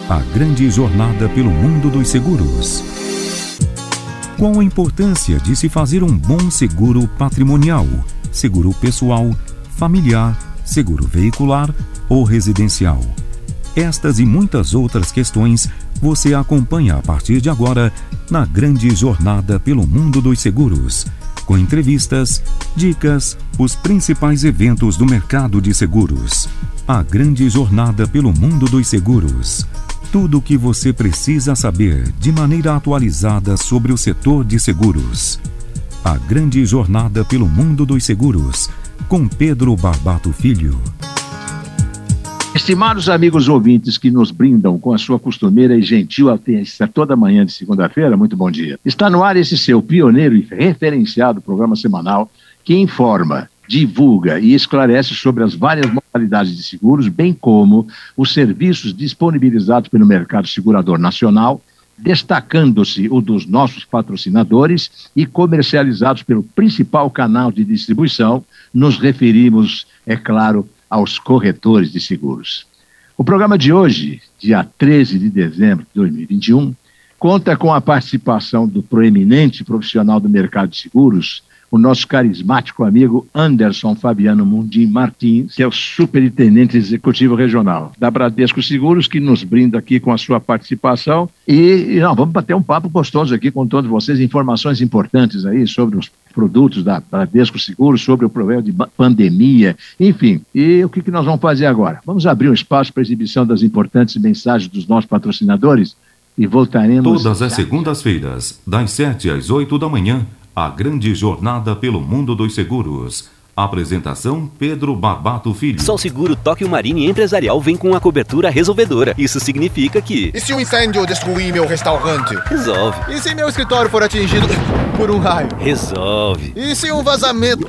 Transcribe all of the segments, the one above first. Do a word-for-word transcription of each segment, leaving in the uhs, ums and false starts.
A grande jornada pelo mundo dos seguros. Qual a importância de se fazer um bom seguro patrimonial, seguro pessoal, familiar, seguro veicular ou residencial? Estas e muitas outras questões você acompanha a partir de agora na grande jornada pelo mundo dos seguros, com entrevistas, dicas, os principais eventos do mercado de seguros. A grande jornada pelo mundo dos seguros. Tudo o que você precisa saber de maneira atualizada sobre o setor de seguros. A grande jornada pelo mundo dos seguros, com Pedro Barbato Filho. Estimados amigos ouvintes que nos brindam com a sua costumeira e gentil audiência toda manhã de segunda-feira, muito bom dia. Está no ar esse seu pioneiro e referenciado programa semanal que informa, divulga e esclarece sobre as várias modalidades de seguros, bem como os serviços disponibilizados pelo mercado segurador nacional, destacando-se o dos nossos patrocinadores e comercializados pelo principal canal de distribuição. Nos referimos, é claro, aos corretores de seguros. O programa de hoje, dia treze de dezembro de dois mil e vinte e um, conta com a participação do proeminente profissional do mercado de seguros, o nosso carismático amigo Anderson Fabiano Mundim Martins, que é o superintendente executivo regional da Bradesco Seguros, que nos brinda aqui com a sua participação. E, e não, vamos bater um papo gostoso aqui com todos vocês, informações importantes aí sobre os produtos da Bradesco Seguros, sobre o problema de pandemia, enfim. E o que, que nós vamos fazer agora? Vamos abrir um espaço para exibição das importantes mensagens dos nossos patrocinadores e voltaremos... Todas as segundas-feiras, das sete às oito da manhã, a grande jornada pelo mundo dos seguros. Apresentação Pedro Barbato Filho. Só o seguro Tóquio Marine Empresarial vem com a cobertura resolvedora. Isso significa que... E se um incêndio destruir meu restaurante? Resolve. E se meu escritório for atingido por um raio? Resolve. E se um vazamento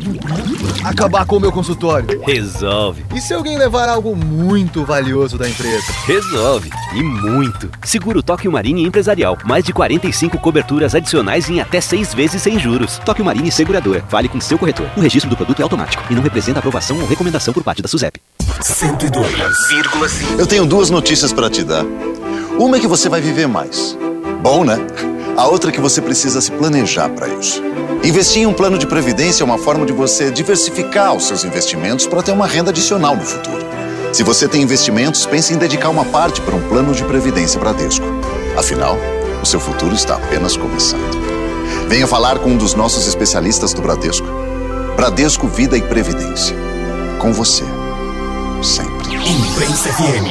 acabar com o meu consultório? Resolve. E se alguém levar algo muito valioso da empresa? Resolve. E muito. Seguro Tóquio Marine Empresarial. Mais de quarenta e cinco coberturas adicionais em até seis vezes sem juros. Tóquio Marine Seguradora. Fale com seu corretor. O registro do produto é automático e não representa aprovação ou recomendação por parte da SUSEP. cento e dois vírgula cinco. Eu tenho duas notícias para te dar. Uma é que você vai viver mais. Bom, né? A outra é que você precisa se planejar para isso. Investir em um plano de previdência é uma forma de você diversificar os seus investimentos para ter uma renda adicional no futuro. Se você tem investimentos, pense em dedicar uma parte para um plano de previdência Bradesco. Afinal, o seu futuro está apenas começando. Venha falar com um dos nossos especialistas do Bradesco. Bradesco Vida e Previdência. Com você. Sempre. Imprensa F M.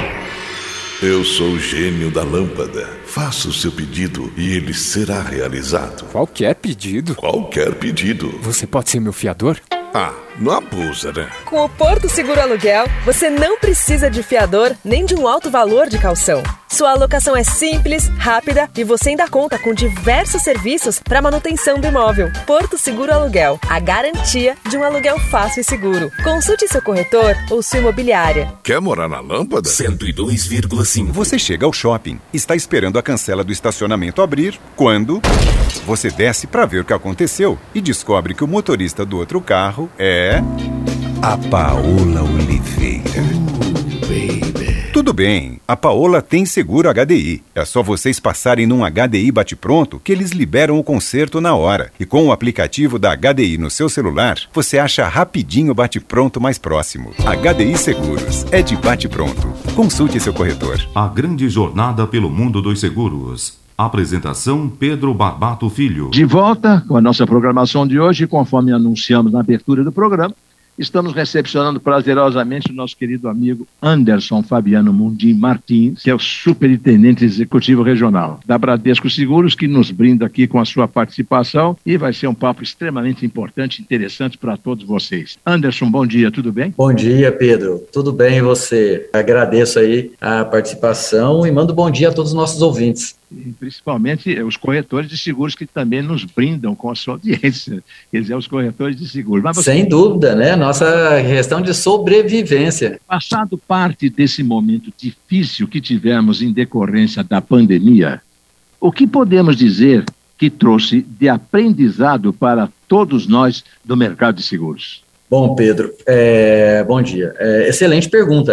Eu sou o gênio da lâmpada. Faça o seu pedido e ele será realizado. Qualquer pedido? Qualquer pedido. Você pode ser meu fiador? Ah, não abusa, né? Com o Porto Seguro Aluguel, você não precisa de fiador nem de um alto valor de caução. Sua alocação é simples, rápida e você ainda conta com diversos serviços para manutenção do imóvel. Porto Seguro Aluguel, a garantia de um aluguel fácil e seguro. Consulte seu corretor ou sua imobiliária. Quer morar na lâmpada? cento e dois vírgula cinco. Você chega ao shopping, está esperando a cancela do estacionamento abrir, quando você desce para ver o que aconteceu e descobre que o motorista do outro carro é... a Paola Oliveira. Uh, baby. Tudo bem, a Paola tem seguro H D I. É só vocês passarem num H D I bate-pronto que eles liberam o conserto na hora. E com o aplicativo da H D I no seu celular, você acha rapidinho o bate-pronto mais próximo. H D I Seguros. É de bate-pronto. Consulte seu corretor. A grande jornada pelo mundo dos seguros. Apresentação Pedro Barbato Filho. De volta com a nossa programação de hoje, conforme anunciamos na abertura do programa, estamos recepcionando prazerosamente o nosso querido amigo Anderson Fabiano Mundim Martins, que é o superintendente executivo regional da Bradesco Seguros, que nos brinda aqui com a sua participação e vai ser um papo extremamente importante e interessante para todos vocês. Anderson, bom dia, tudo bem? Bom dia, Pedro. Tudo bem e você? Agradeço aí a participação e mando bom dia a todos os nossos ouvintes. E principalmente os corretores de seguros que também nos brindam com a sua audiência, eles são os corretores de seguros. Mas você... Sem dúvida, né? Nossa questão de sobrevivência. Passado parte desse momento difícil que tivemos em decorrência da pandemia, o que podemos dizer que trouxe de aprendizado para todos nós do mercado de seguros? Bom, Pedro, é... bom dia. É... Excelente pergunta, né?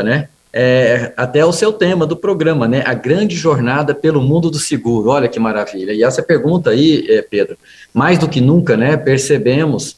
é, até o seu tema do programa, né? A grande jornada pelo mundo do seguro. Olha que maravilha. E essa pergunta aí, é, Pedro, mais do que nunca, né, percebemos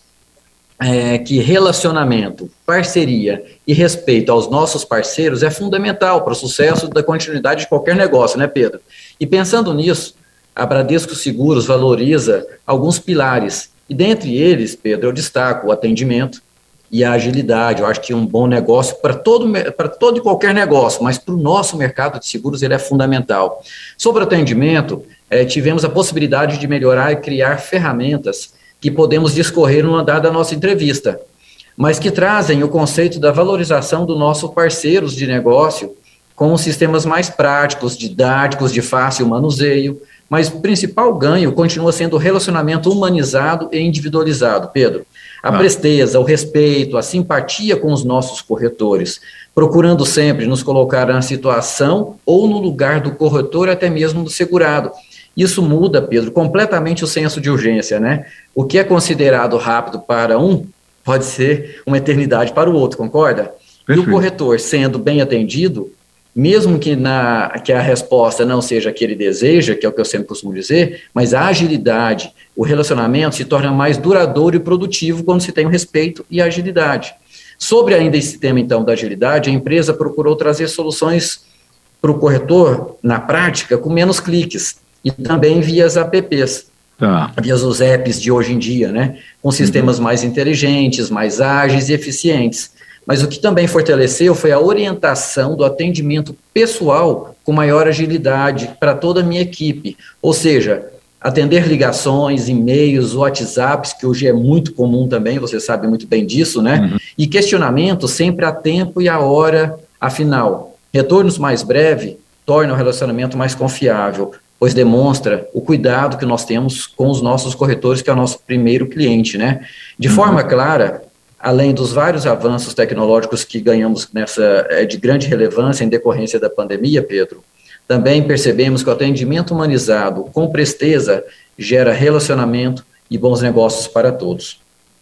é, que relacionamento, parceria e respeito aos nossos parceiros é fundamental para o sucesso da continuidade de qualquer negócio, né, Pedro? E pensando nisso, a Bradesco Seguros valoriza alguns pilares, e dentre eles, Pedro, eu destaco o atendimento e a agilidade. Eu acho que um bom negócio para todo, para todo e qualquer negócio, mas para o nosso mercado de seguros ele é fundamental. Sobre o atendimento, eh, tivemos a possibilidade de melhorar e criar ferramentas que podemos discorrer no andar da nossa entrevista, mas que trazem o conceito da valorização do nosso parceiros de negócio com sistemas mais práticos, didáticos, de fácil manuseio, mas o principal ganho continua sendo o relacionamento humanizado e individualizado, Pedro. A ah. presteza, o respeito, a simpatia com os nossos corretores, procurando sempre nos colocar na situação ou no lugar do corretor, até mesmo do segurado. Isso muda, Pedro, completamente o senso de urgência, né? O que é considerado rápido para um, pode ser uma eternidade para o outro, concorda? Perfeito. E o corretor, sendo bem atendido, mesmo que, na, que a resposta não seja a que ele deseja, que é o que eu sempre costumo dizer, mas a agilidade, o relacionamento se torna mais duradouro e produtivo quando se tem o respeito e a agilidade. Sobre ainda esse tema, então, da agilidade, a empresa procurou trazer soluções para o corretor, na prática, com menos cliques, e também via as apps, tá. via os apps de hoje em dia, né, com sistemas uhum. mais inteligentes, mais ágeis e eficientes. Mas o que também fortaleceu foi a orientação do atendimento pessoal com maior agilidade para toda a minha equipe. Ou seja, atender ligações, e-mails, WhatsApps, que hoje é muito comum também, você sabe muito bem disso, né? Uhum. E questionamento sempre a tempo e a hora, afinal. Retornos mais breves tornam o relacionamento mais confiável, pois demonstra o cuidado que nós temos com os nossos corretores, que é o nosso primeiro cliente, né? De uhum. forma clara, além dos vários avanços tecnológicos que ganhamos nessa, de grande relevância em decorrência da pandemia, Pedro, também percebemos que o atendimento humanizado com presteza gera relacionamento e bons negócios para todos.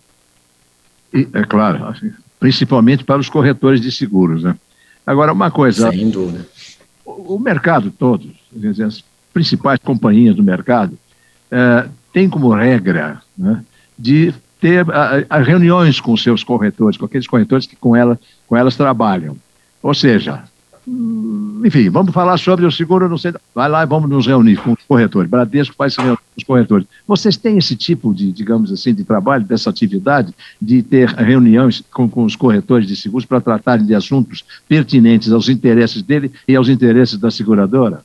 E, é claro, assim, principalmente para os corretores de seguros, né? Agora, uma coisa... Sem dúvida. O, o mercado todo, as principais companhias do mercado, é, tem como regra, né, de ter a, a reuniões com os seus corretores, com aqueles corretores que com, ela, com elas trabalham. Ou seja, enfim, vamos falar sobre o seguro, não sei, vai lá e vamos nos reunir com os corretores. Bradesco faz se reunir com os corretores. Vocês têm esse tipo de, digamos assim, de trabalho, dessa atividade, de ter reuniões com, com os corretores de seguros para tratarem de assuntos pertinentes aos interesses dele e aos interesses da seguradora?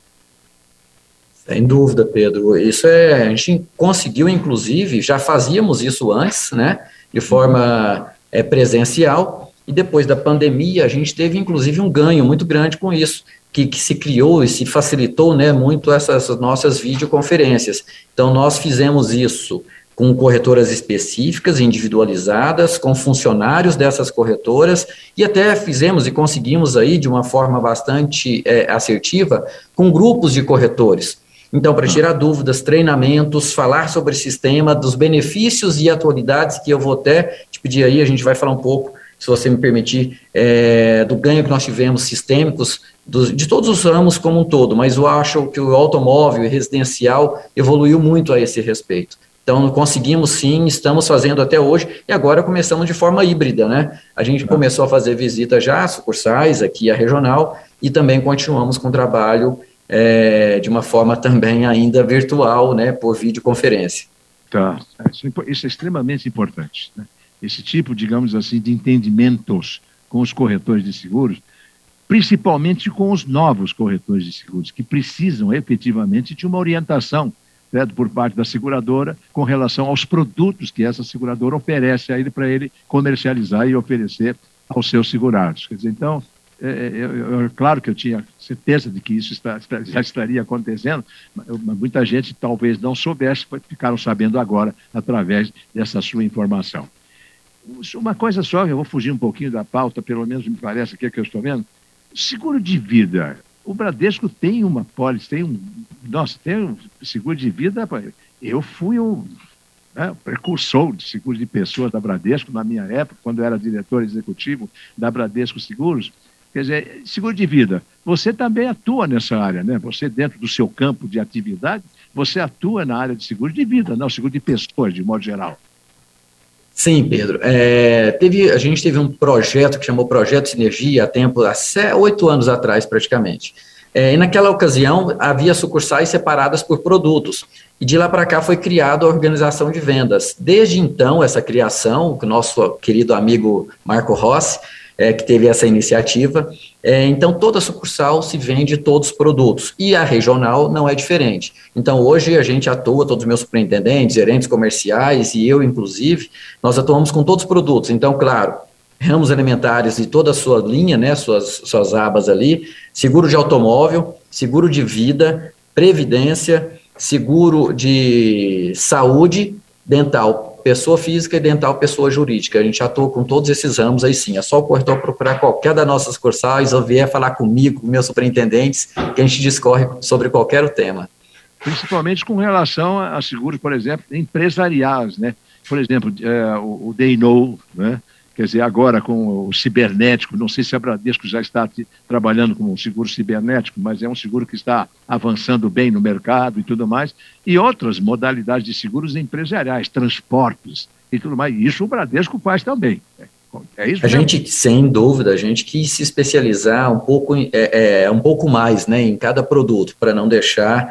Sem dúvida, Pedro. Isso é, a gente conseguiu, inclusive, já fazíamos isso antes, né, de forma é, presencial, e depois da pandemia a gente teve, inclusive, um ganho muito grande com isso, que, que se criou e se facilitou, né, muito essas nossas videoconferências. Então, nós fizemos isso com corretoras específicas, individualizadas, com funcionários dessas corretoras, e até fizemos e conseguimos aí, de uma forma bastante é, assertiva, com grupos de corretores. Então, para tirar dúvidas, treinamentos, falar sobre o sistema, dos benefícios e atualidades, que eu vou até te pedir aí, a gente vai falar um pouco, se você me permitir, é, do ganho que nós tivemos sistêmicos, dos, de todos os ramos como um todo, mas eu acho que o automóvel e residencial evoluiu muito a esse respeito. Então, conseguimos sim, estamos fazendo até hoje, e agora começamos de forma híbrida, né? A gente começou a fazer visita já a sucursais, aqui a regional, e também continuamos com o trabalho É, de uma forma também ainda virtual, né, por videoconferência. Tá, isso é extremamente importante, né? Esse tipo, digamos assim, de entendimentos com os corretores de seguros, principalmente com os novos corretores de seguros, que precisam efetivamente de uma orientação, certo, por parte da seguradora com relação aos produtos que essa seguradora oferece a ele para ele comercializar e oferecer aos seus segurados. Quer dizer, então, É, eu, eu, claro que eu tinha certeza de que isso está, já estaria acontecendo, mas muita gente talvez não soubesse, ficaram sabendo agora através dessa sua informação. Uma coisa só, eu vou fugir um pouquinho da pauta, pelo menos me parece aqui que eu estou vendo. Seguro de vida. O Bradesco tem uma pólice, tem um, nossa, tem um seguro de vida. Eu fui um né, precursor de seguro de pessoas da Bradesco na minha época, quando eu era diretor executivo da Bradesco Seguros. Quer dizer, seguro de vida, você também atua nessa área, né? Você, dentro do seu campo de atividade, você atua na área de seguro de vida, não, seguro de pessoas, de modo geral. Sim, Pedro. É, teve, a gente teve um projeto que chamou Projeto Sinergia há tempo, há oito anos atrás, praticamente. É, e naquela ocasião, havia sucursais separadas por produtos. E de lá para cá foi criada a organização de vendas. Desde então, essa criação, o nosso querido amigo Marco Rossi, é, que teve essa iniciativa, é, então toda sucursal se vende todos os produtos, e a regional não é diferente. Então hoje a gente atua, todos os meus superintendentes, gerentes comerciais e eu inclusive, nós atuamos com todos os produtos. Então, claro, ramos alimentares e toda a sua linha, né, suas, suas abas ali, seguro de automóvel, seguro de vida, previdência, seguro de saúde, dental, pessoa física e dental, pessoa jurídica. A gente atua com todos esses ramos aí sim. É só o corretor procurar qualquer das nossas sucursais ou vier falar comigo, com meus superintendentes, que a gente discorre sobre qualquer tema. Principalmente com relação a seguros, por exemplo, empresariais, né? Por exemplo, é, o, o They Know, né? Quer dizer, agora com o cibernético, não sei se a Bradesco já está trabalhando com um seguro cibernético, mas é um seguro que está avançando bem no mercado e tudo mais, e outras modalidades de seguros empresariais, transportes e tudo mais. Isso o Bradesco faz também. É isso a mesmo? gente, sem dúvida, a gente quis se especializar um pouco, é, é, um pouco mais, né, em cada produto, para não deixar,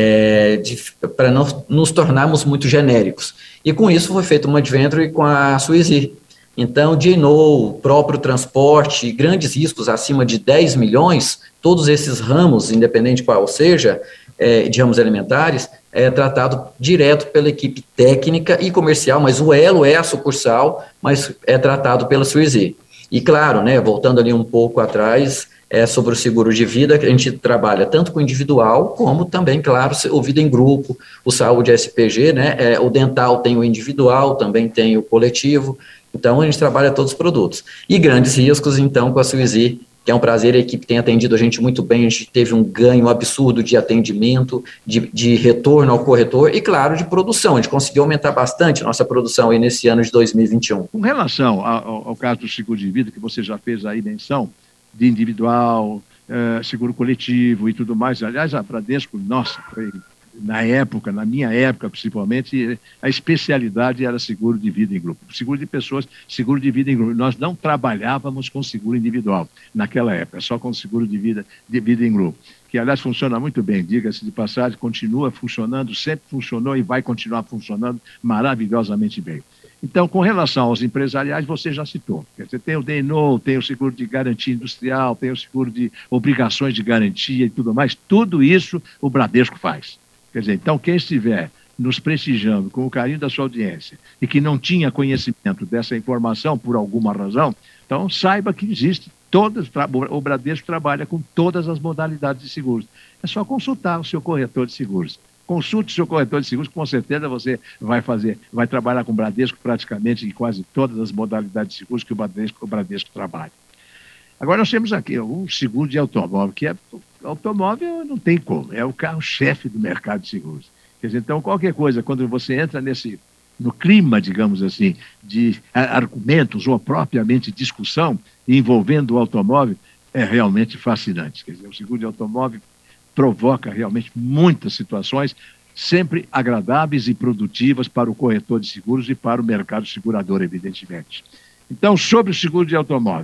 é, para não nos tornarmos muito genéricos. E com isso foi feito uma adventure com a Suizy. Então, de novo, próprio transporte, grandes riscos acima de dez milhões, todos esses ramos, independente qual seja, é, de ramos alimentares, é tratado direto pela equipe técnica e comercial, mas o elo é a sucursal, mas é tratado pela Suizy. E claro, né, voltando ali um pouco atrás, é sobre o seguro de vida, que a gente trabalha tanto com individual, como também, claro, o vida em grupo, o saúde S P G, né, é, o dental tem o individual, também tem o coletivo. Então, a gente trabalha todos os produtos. E grandes riscos, então, com a Suizy, que é um prazer, a equipe tem atendido a gente muito bem, a gente teve um ganho absurdo de atendimento, de, de retorno ao corretor e, claro, de produção. A gente conseguiu aumentar bastante a nossa produção aí nesse ano de dois mil e vinte e um. Com relação ao, ao caso do seguro de vida, que você já fez aí menção, de individual, eh, seguro coletivo e tudo mais, aliás, a Bradesco, nossa, foi... Na época, na minha época principalmente, a especialidade era seguro de vida em grupo. Seguro de pessoas, seguro de vida em grupo. Nós não trabalhávamos com seguro individual naquela época, só com seguro de vida, de vida em grupo. Que, aliás, funciona muito bem, diga-se de passagem, continua funcionando, sempre funcionou e vai continuar funcionando maravilhosamente bem. Então, com relação aos empresariais, você já citou. Você tem o They Know, tem o seguro de garantia industrial, tem o seguro de obrigações de garantia e tudo mais. Tudo isso o Bradesco faz. Quer dizer, então quem estiver nos prestigiando com o carinho da sua audiência e que não tinha conhecimento dessa informação por alguma razão, então saiba que existe, todas, o Bradesco trabalha com todas as modalidades de seguros. É só consultar o seu corretor de seguros. Consulte o seu corretor de seguros, com certeza você vai fazer, vai trabalhar com o Bradesco praticamente em quase todas as modalidades de seguros que o Bradesco, o Bradesco trabalha. Agora nós temos aqui um seguro de automóvel, que é automóvel não tem como, é o carro-chefe do mercado de seguros. Quer dizer, então qualquer coisa, quando você entra nesse, no clima, digamos assim, de argumentos ou propriamente discussão envolvendo o automóvel, é realmente fascinante. Quer dizer, o seguro de automóvel provoca realmente muitas situações, sempre agradáveis e produtivas para o corretor de seguros e para o mercado segurador, evidentemente. Então, sobre o seguro de automóvel,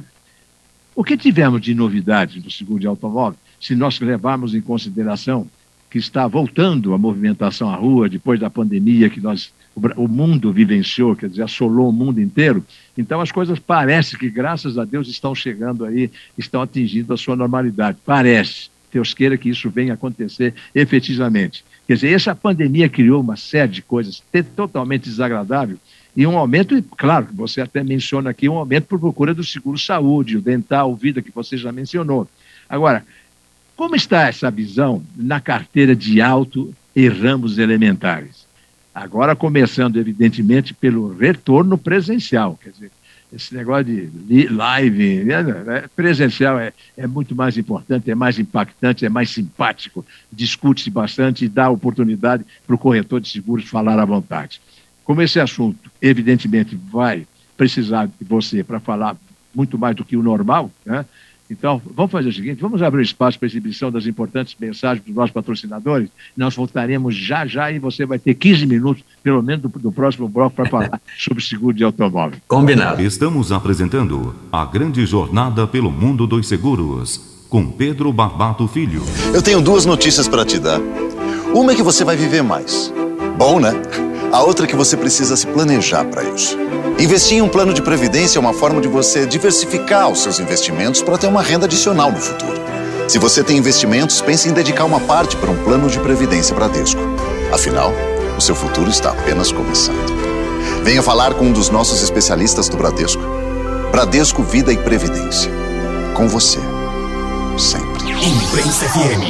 o que tivemos de novidade no seguro de automóvel, se nós levarmos em consideração que está voltando a movimentação à rua depois da pandemia que nós, o, o mundo vivenciou, quer dizer, assolou o mundo inteiro, então as coisas parece que, graças a Deus, estão chegando aí, estão atingindo a sua normalidade. Parece. Deus queira que isso venha acontecer efetivamente. Quer dizer, essa pandemia criou uma série de coisas totalmente desagradáveis, e um aumento, claro, que você até menciona aqui, um aumento por procura do seguro-saúde, o dental, o vida, que você já mencionou. Agora, como está essa visão na carteira de auto e ramos elementares? Agora começando, evidentemente, pelo retorno presencial, quer dizer, esse negócio de live, né, presencial é, é muito mais importante, é mais impactante, é mais simpático, discute-se bastante e dá oportunidade para o corretor de seguros falar à vontade. Como esse assunto, evidentemente, vai precisar de você para falar muito mais do que o normal, né? Então, vamos fazer o seguinte, vamos abrir espaço para a exibição das importantes mensagens dos nossos patrocinadores. Nós voltaremos já, já, e você vai ter quinze minutos, pelo menos, do, do próximo bloco para falar sobre seguro de automóvel. Combinado. Estamos apresentando a grande jornada pelo mundo dos seguros, com Pedro Barbato Filho. Eu tenho duas notícias para te dar. Uma é que você vai viver mais. Bom, né? A outra é que você precisa se planejar para isso. Investir em um plano de previdência é uma forma de você diversificar os seus investimentos para ter uma renda adicional no futuro. Se você tem investimentos, pense em dedicar uma parte para um plano de previdência Bradesco. Afinal, o seu futuro está apenas começando. Venha falar com um dos nossos especialistas do Bradesco. Bradesco Vida e Previdência. Com você. Sempre. Imprensa F M.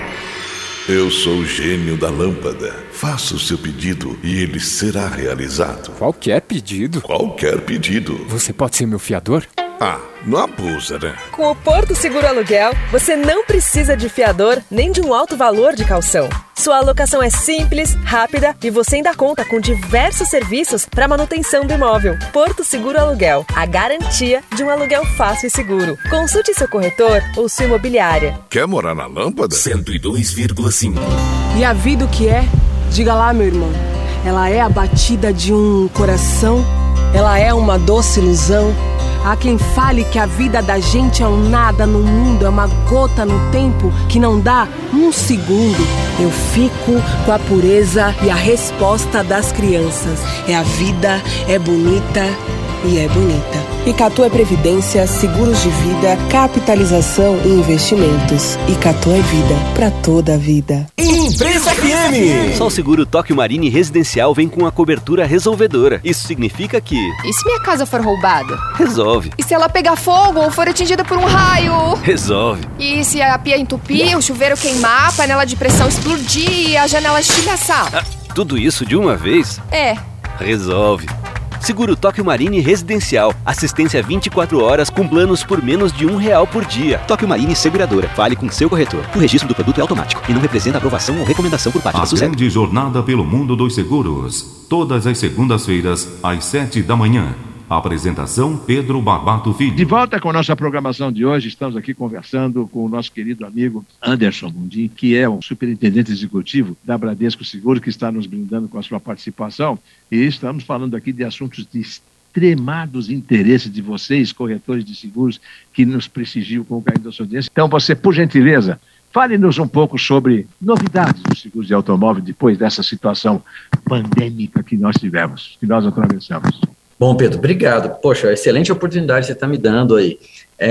Eu sou o gênio da lâmpada. Faça o seu pedido e ele será realizado. Qualquer pedido? Qualquer pedido. Você pode ser meu fiador? Ah, não abusa, né? Com o Porto Seguro Aluguel, você não precisa de fiador nem de um alto valor de caução. Sua alocação é simples, rápida e você ainda conta com diversos serviços para manutenção do imóvel. Porto Seguro Aluguel, a garantia de um aluguel fácil e seguro. Consulte seu corretor ou sua imobiliária. Quer morar na lâmpada? cento e dois vírgula cinco. E a vida o que é? Diga lá, meu irmão. Ela é a batida de um coração, ela é uma doce ilusão. Há quem fale que a vida da gente é um nada no mundo, é uma gota no tempo que não dá um segundo. Eu fico com a pureza e a resposta das crianças. É a vida, é bonita e é bonita. Icatu é Previdência, Seguros de Vida, Capitalização e Investimentos. Icatu é vida, pra toda a vida. Imprensa F M. Só o seguro Tóquio Marine Residencial vem com a cobertura resolvedora. Isso significa que... E se minha casa for roubada? Resolve. E se ela pegar fogo ou for atingida por um raio? Resolve. E se a pia entupir, o chuveiro queimar, a panela de pressão explodir e a janela estilhaçar? Ah, tudo isso de uma vez? É. Resolve. Seguro Tóquio Marine Residencial. Assistência vinte e quatro horas com planos por menos de um real por dia. Tóquio Marine Seguradora. Fale com seu corretor. O registro do produto é automático e não representa aprovação ou recomendação por parte a da SUSEP. Grande jornada pelo mundo dos seguros. Todas as segundas-feiras, às sete da manhã. Apresentação Pedro Barbato Filho. De volta com a nossa programação de hoje, estamos aqui conversando com o nosso querido amigo Anderson Mundim, que é o superintendente executivo da Bradesco Seguro, que está nos brindando com a sua participação. E estamos falando aqui de assuntos de extremados interesses de vocês, corretores de seguros, que nos prestigiam com o carinho da sua audiência. Então, você, por gentileza, fale-nos um pouco sobre novidades dos seguros de automóvel depois dessa situação pandêmica que nós tivemos, que nós atravessamos. Bom, Pedro, obrigado. Poxa, excelente oportunidade que você está me dando aí.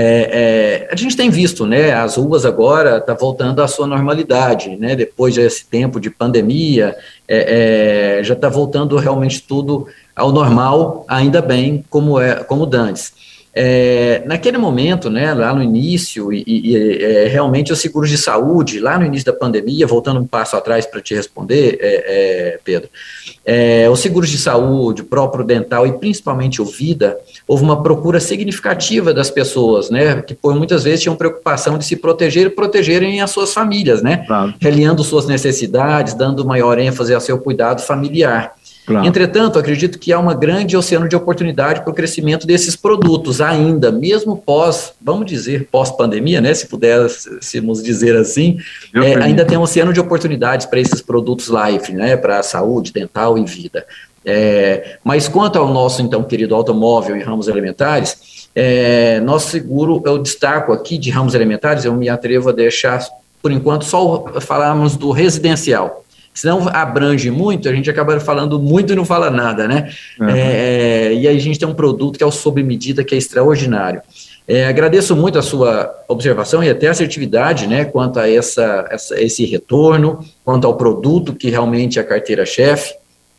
É, é, a gente tem visto, né, as ruas agora estão tá voltando à sua normalidade, né, depois desse tempo de pandemia, é, é, já está voltando realmente tudo ao normal, ainda bem, como, é, como dantes. É, naquele momento, né, lá no início, e, e é, realmente os seguros de saúde, lá no início da pandemia, voltando um passo atrás para te responder, é, é, Pedro, é, os seguros de saúde, o próprio dental e principalmente o Vida, houve uma procura significativa das pessoas, né, que por muitas vezes tinham preocupação de se proteger e protegerem as suas famílias, né, claro, reliando suas necessidades, dando maior ênfase ao seu cuidado familiar. Claro. Entretanto, acredito que há uma grande oceano de oportunidade para o crescimento desses produtos ainda, mesmo pós, vamos dizer, pós-pandemia, né, se pudéssemos dizer assim, é, ainda tem um oceano de oportunidades para esses produtos life, né, para a saúde, dental e vida. É, mas quanto ao nosso, então, querido automóvel e ramos elementares, é, nosso seguro, eu destaco aqui de ramos elementares, eu me atrevo a deixar, por enquanto, só falarmos do residencial. Senão abrange muito, a gente acaba falando muito e não fala nada, né? Uhum. É, e aí a gente tem um produto que é o sob medida, que é extraordinário. É, agradeço muito a sua observação e até a assertividade, né, quanto a essa, essa, esse retorno, quanto ao produto que realmente é a carteira-chefe.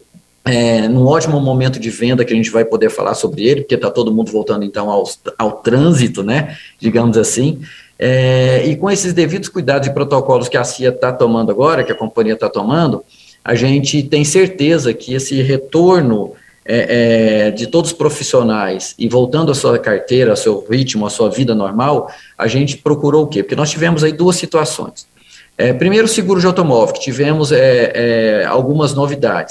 É, num ótimo momento de venda que a gente vai poder falar sobre ele, porque está todo mundo voltando então ao, ao trânsito, né, digamos assim. É, e com esses devidos cuidados e protocolos que a C I A está tomando agora, que a companhia está tomando, a gente tem certeza que esse retorno é, é, de todos os profissionais e voltando à sua carteira, ao seu ritmo, à sua vida normal, a gente procurou o quê? Porque nós tivemos aí duas situações. É, primeiro, o seguro de automóvel, que tivemos é, é, algumas novidades.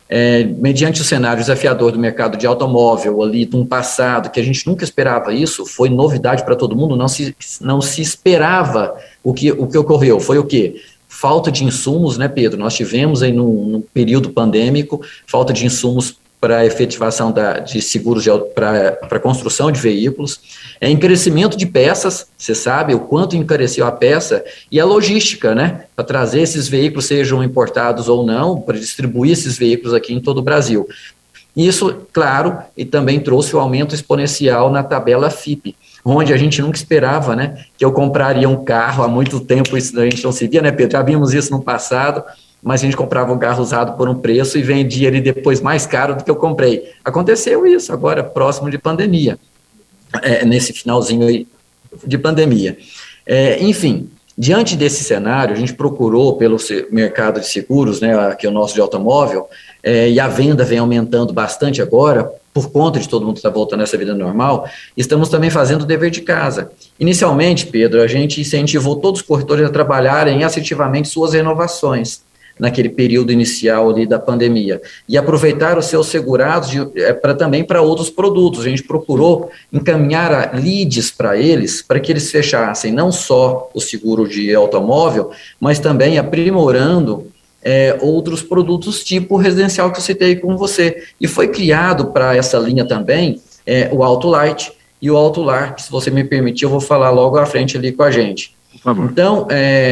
É, mediante o cenário desafiador do mercado de automóvel ali de um passado que a gente nunca esperava isso, foi novidade para todo mundo, não se, não se esperava o que, o que ocorreu, foi o quê? Falta de insumos, né, Pedro? Nós tivemos aí num, período pandêmico, falta de insumos para a efetivação da, de seguros para a construção de veículos, é encarecimento de peças, você sabe o quanto encareceu a peça, e a logística, né, para trazer esses veículos, sejam importados ou não, para distribuir esses veículos aqui em todo o Brasil. Isso, claro, e também trouxe o aumento exponencial na tabela F I P, onde a gente nunca esperava, né, que eu compraria um carro, há muito tempo isso a gente não se via, né, Pedro? Já vimos isso no passado, mas a gente comprava um carro usado por um preço e vendia ele depois mais caro do que eu comprei. Aconteceu isso agora, próximo de pandemia, é, nesse finalzinho aí de pandemia. É, enfim, diante desse cenário, a gente procurou pelo mercado de seguros, né, que é o nosso de automóvel, é, e a venda vem aumentando bastante agora, por conta de todo mundo estar voltando a essa vida normal, estamos também fazendo o dever de casa. Inicialmente, Pedro, a gente incentivou todos os corretores a trabalharem assertivamente suas renovações, naquele período inicial ali da pandemia, e aproveitar os seus segurados de, é, pra, também para outros produtos. A gente procurou encaminhar leads para eles, para que eles fechassem não só o seguro de automóvel, mas também aprimorando é, outros produtos tipo residencial que eu citei com você. E foi criado para essa linha também é, o AutoLight e o AutoLar, que, se você me permitir, eu vou falar logo à frente ali com a gente. Então,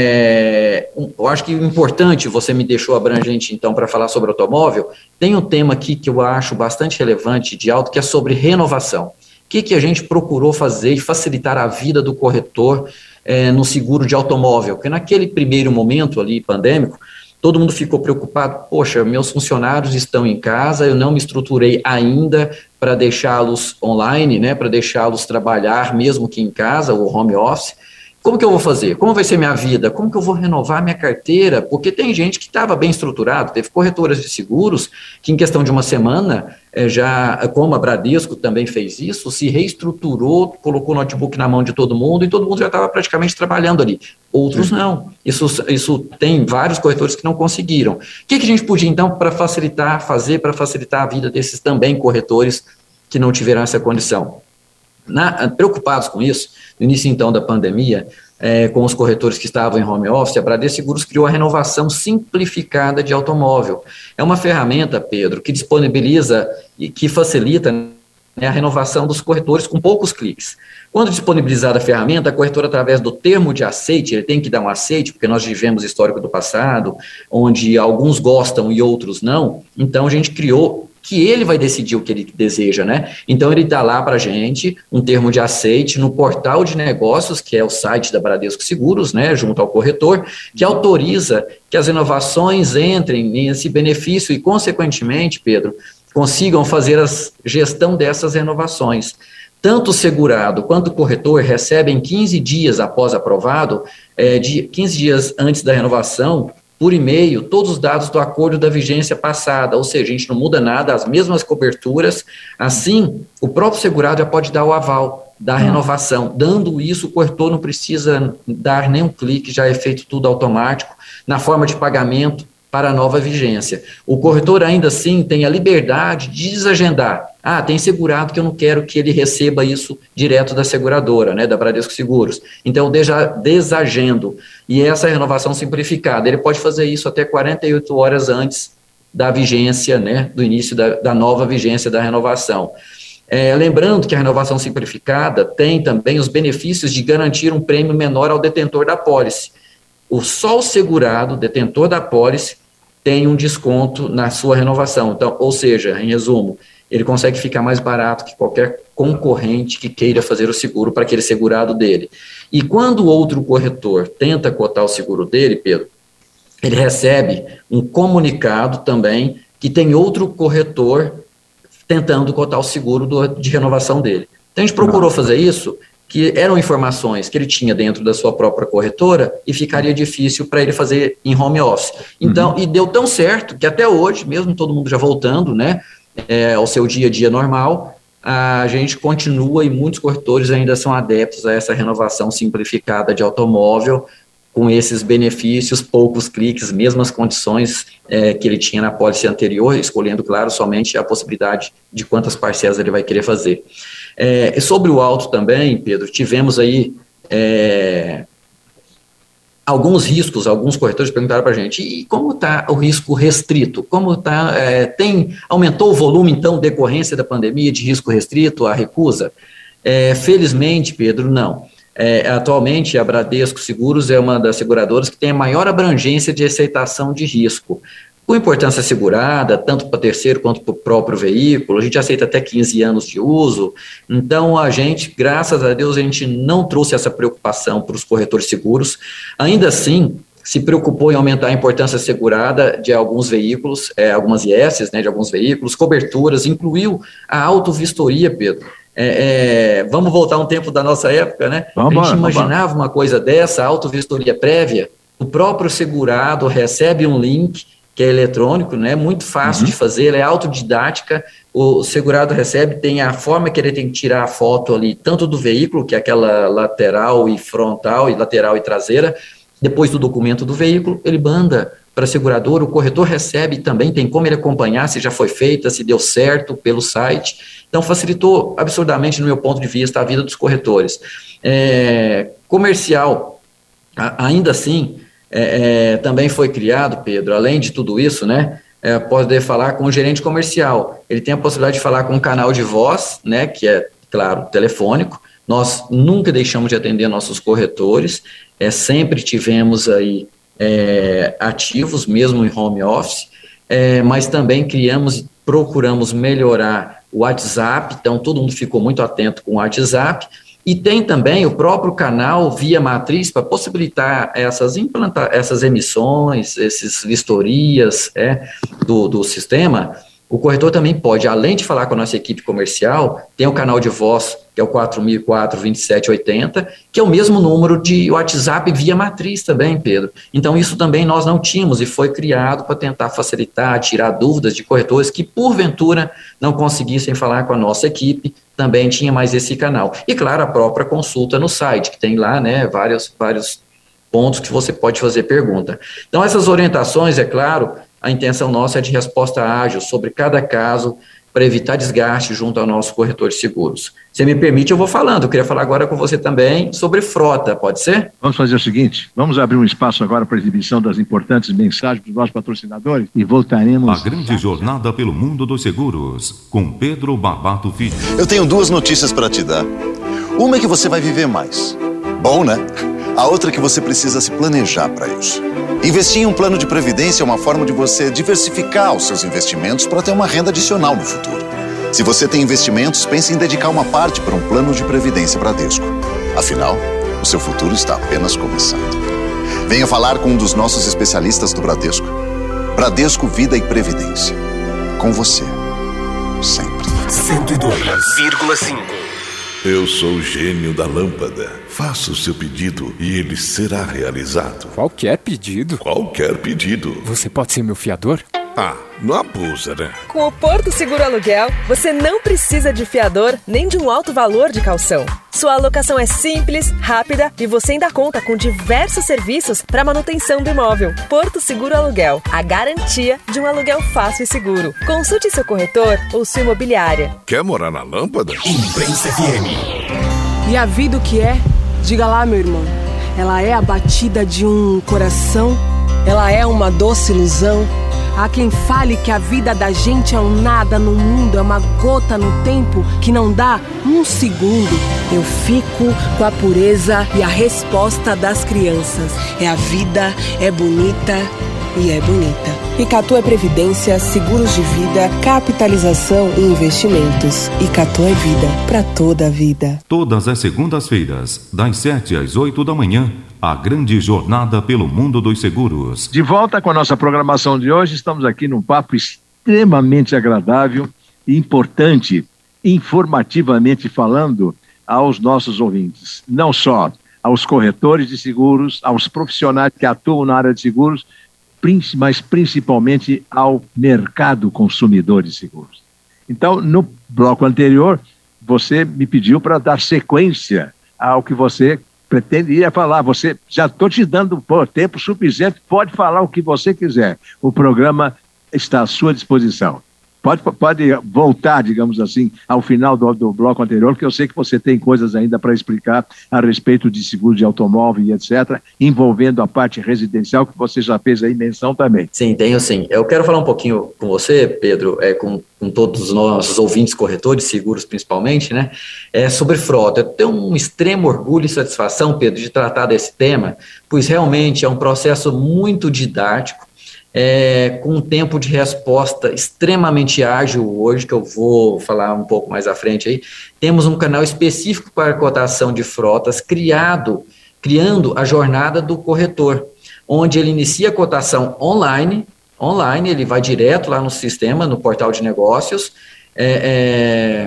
é, eu acho que o importante, você me deixou abrangente, então, para falar sobre automóvel, tem um tema aqui que eu acho bastante relevante de alto, que é sobre renovação. O que, que a gente procurou fazer e facilitar a vida do corretor é, no seguro de automóvel? Porque naquele primeiro momento ali, pandêmico, todo mundo ficou preocupado, poxa, meus funcionários estão em casa, eu não me estruturei ainda para deixá-los online, né, para deixá-los trabalhar mesmo que em casa, o home office. Como que eu vou fazer? Como vai ser minha vida? Como que eu vou renovar minha carteira? Porque tem gente que estava bem estruturado, teve corretoras de seguros que em questão de uma semana, é, já, como a Bradesco também fez isso, se reestruturou, colocou o notebook na mão de todo mundo e todo mundo já estava praticamente trabalhando ali. Outros não. Isso, isso tem vários corretores que não conseguiram. O que, que a gente podia então para facilitar, fazer para facilitar a vida desses também corretores que não tiveram essa condição? Na, preocupados com isso, no início então da pandemia, é, com os corretores que estavam em home office, a Bradesco Seguros criou a renovação simplificada de automóvel. É uma ferramenta, Pedro, que disponibiliza e que facilita, né, a renovação dos corretores com poucos cliques. Quando disponibilizada a ferramenta, a corretora, através do termo de aceite, ele tem que dar um aceite, porque nós vivemos histórico do passado, onde alguns gostam e outros não, então a gente criou que ele vai decidir o que ele deseja, né? Então ele dá lá para a gente um termo de aceite no portal de negócios, que é o site da Bradesco Seguros, né, junto ao corretor, que autoriza que as renovações entrem nesse benefício e, consequentemente, Pedro, consigam fazer a gestão dessas renovações. Tanto o segurado quanto o corretor recebem quinze dias após aprovado, é, de quinze dias antes da renovação, por e-mail, todos os dados do acordo da vigência passada, ou seja, a gente não muda nada, as mesmas coberturas, assim, o próprio segurado já pode dar o aval da renovação. Dando isso, o corretor não precisa dar nenhum clique, já é feito tudo automático, na forma de pagamento para a nova vigência. O corretor ainda assim tem a liberdade de desagendar. Ah, tem segurado que eu não quero que ele receba isso direto da seguradora, né, da Bradesco Seguros. Então, eu desagendo. E essa renovação simplificada, ele pode fazer isso até quarenta e oito horas antes da vigência, né, do início da, da nova vigência da renovação. É, lembrando que a renovação simplificada tem também os benefícios de garantir um prêmio menor ao detentor da pólice. O só o segurado, detentor da pólice, tem um desconto na sua renovação. Então, ou seja, em resumo, ele consegue ficar mais barato que qualquer concorrente que queira fazer o seguro para aquele segurado dele. E quando o outro corretor tenta cotar o seguro dele, Pedro, ele recebe um comunicado também que tem outro corretor tentando cotar o seguro do, de renovação dele. Então, a gente procurou fazer isso, que eram informações que ele tinha dentro da sua própria corretora e ficaria difícil para ele fazer em home office. Então, uhum. E deu tão certo que até hoje, mesmo todo mundo já voltando, né, é, ao seu dia a dia normal, a gente continua e muitos corretores ainda são adeptos a essa renovação simplificada de automóvel com esses benefícios, poucos cliques, mesmas condições é, que ele tinha na pólice anterior, escolhendo, claro, somente a possibilidade de quantas parcelas ele vai querer fazer. É, sobre o auto também, Pedro, tivemos aí é, alguns riscos, alguns corretores perguntaram para a gente, e como está o risco restrito? Como está, é, tem, aumentou o volume, então, decorrência da pandemia de risco restrito, a recusa? É, felizmente, Pedro, não. É, atualmente, a Bradesco Seguros é uma das seguradoras que tem a maior abrangência de aceitação de risco. Com importância assegurada, tanto para terceiro quanto para o próprio veículo, a gente aceita até quinze anos de uso. Então, a gente, graças a Deus, a gente não trouxe essa preocupação para os corretores seguros. Ainda assim, se preocupou em aumentar a importância assegurada de alguns veículos, é, algumas I Ss, né, de alguns veículos, coberturas, incluiu a autovistoria, Pedro. É, é, vamos voltar um tempo da nossa época, né? Vamos, a gente imaginava vamos. uma coisa dessa, autovistoria prévia, o próprio segurado recebe um link que é eletrônico, né? Muito fácil uhum. de fazer, ela é autodidática, o segurado recebe, tem a forma que ele tem que tirar a foto ali, tanto do veículo, que é aquela lateral e frontal, e lateral e traseira, depois do documento do veículo, ele manda para a seguradora, o corretor recebe também, tem como ele acompanhar se já foi feita, se deu certo pelo site. Então, facilitou absurdamente, no meu ponto de vista, a vida dos corretores. É, comercial, a, ainda assim, é, é, também foi criado, Pedro, além de tudo isso, né, é, poder falar com o gerente comercial. Ele tem a possibilidade de falar com um canal de voz, né, que é, claro, telefônico. Nós nunca deixamos de atender nossos corretores, é, sempre tivemos aí é, ativos, mesmo em home office, é, mas também criamos, procuramos melhorar o WhatsApp, então todo mundo ficou muito atento com o WhatsApp, e tem também o próprio canal via matriz para possibilitar essas, implanta essas emissões, essas vistorias é, do, do sistema. O corretor também pode, além de falar com a nossa equipe comercial, tem o canal de voz, que é o quatro mil e quatro, vinte e sete oitenta, que é o mesmo número de WhatsApp via matriz também, Pedro. Então, isso também nós não tínhamos e foi criado para tentar facilitar, tirar dúvidas de corretores que, porventura, não conseguissem falar com a nossa equipe, também tinha mais esse canal. E, claro, a própria consulta no site, que tem lá, né, vários, vários pontos que você pode fazer pergunta. Então, essas orientações, é claro, a intenção nossa é de resposta ágil sobre cada caso, para evitar desgaste junto ao nosso corretor de seguros. Se me permite, eu vou falando. Eu queria falar agora com você também sobre frota, pode ser? Vamos fazer o seguinte, vamos abrir um espaço agora para a exibição das importantes mensagens dos nossos patrocinadores e voltaremos... A grande jornada pelo mundo dos seguros, com Pedro Barbato Filho. Eu tenho duas notícias para te dar. Uma é que você vai viver mais. Bom, né? A outra é que você precisa se planejar para isso. Investir em um plano de previdência é uma forma de você diversificar os seus investimentos para ter uma renda adicional no futuro. Se você tem investimentos, pense em dedicar uma parte para um plano de previdência Bradesco. Afinal, o seu futuro está apenas começando. Venha falar com um dos nossos especialistas do Bradesco. Bradesco Vida e Previdência. Com você. Sempre. cento e dois vírgula cinco. Eu sou o gênio da lâmpada. Faça o seu pedido e ele será realizado. Qualquer pedido? Qualquer pedido. Você pode ser meu fiador? Ah, não abusa, né? Com o Porto Seguro Aluguel, você não precisa de fiador nem de um alto valor de caução. Sua alocação é simples, rápida e você ainda conta com diversos serviços para manutenção do imóvel. Porto Seguro Aluguel, a garantia de um aluguel fácil e seguro. Consulte seu corretor ou sua imobiliária. Quer morar na lâmpada? Imprensa F M. E a vida o que é? Diga lá, meu irmão. Ela é a batida de um coração, ela é uma doce ilusão. Há quem fale que a vida da gente é um nada no mundo, é uma gota no tempo que não dá um segundo. Eu fico com a pureza e a resposta das crianças. É a vida, é bonita e é bonita. Icatu é Previdência, Seguros de Vida, Capitalização e Investimentos. Icatu é vida, para toda a vida. Todas as segundas-feiras, das sete às oito da manhã, a grande jornada pelo mundo dos seguros. De volta com a nossa programação de hoje, estamos aqui num papo extremamente agradável e importante, informativamente falando, aos nossos ouvintes. Não só aos corretores de seguros, aos profissionais que atuam na área de seguros, mas principalmente ao mercado consumidor de seguros. Então, no bloco anterior, você me pediu para dar sequência ao que você pretendia falar, você, já estou te dando pô, tempo suficiente, pode falar o que você quiser. O programa está à sua disposição. Pode, pode voltar, digamos assim, ao final do, do bloco anterior, porque eu sei que você tem coisas ainda para explicar a respeito de seguro de automóvel e etcétera, envolvendo a parte residencial, que você já fez aí menção também. Sim, tenho sim. Eu quero falar um pouquinho com você, Pedro, é, com, com todos os nossos ouvintes corretores, seguros principalmente, né, é, sobre frota. Eu tenho um extremo orgulho e satisfação, Pedro, de tratar desse tema, pois realmente é um processo muito didático, É, com um tempo de resposta extremamente ágil hoje, que eu vou falar um pouco mais à frente aí. Temos um canal específico para cotação de frotas, criado, criando a jornada do corretor, onde ele inicia a cotação online, online, ele vai direto lá no sistema, no portal de negócios, é, é,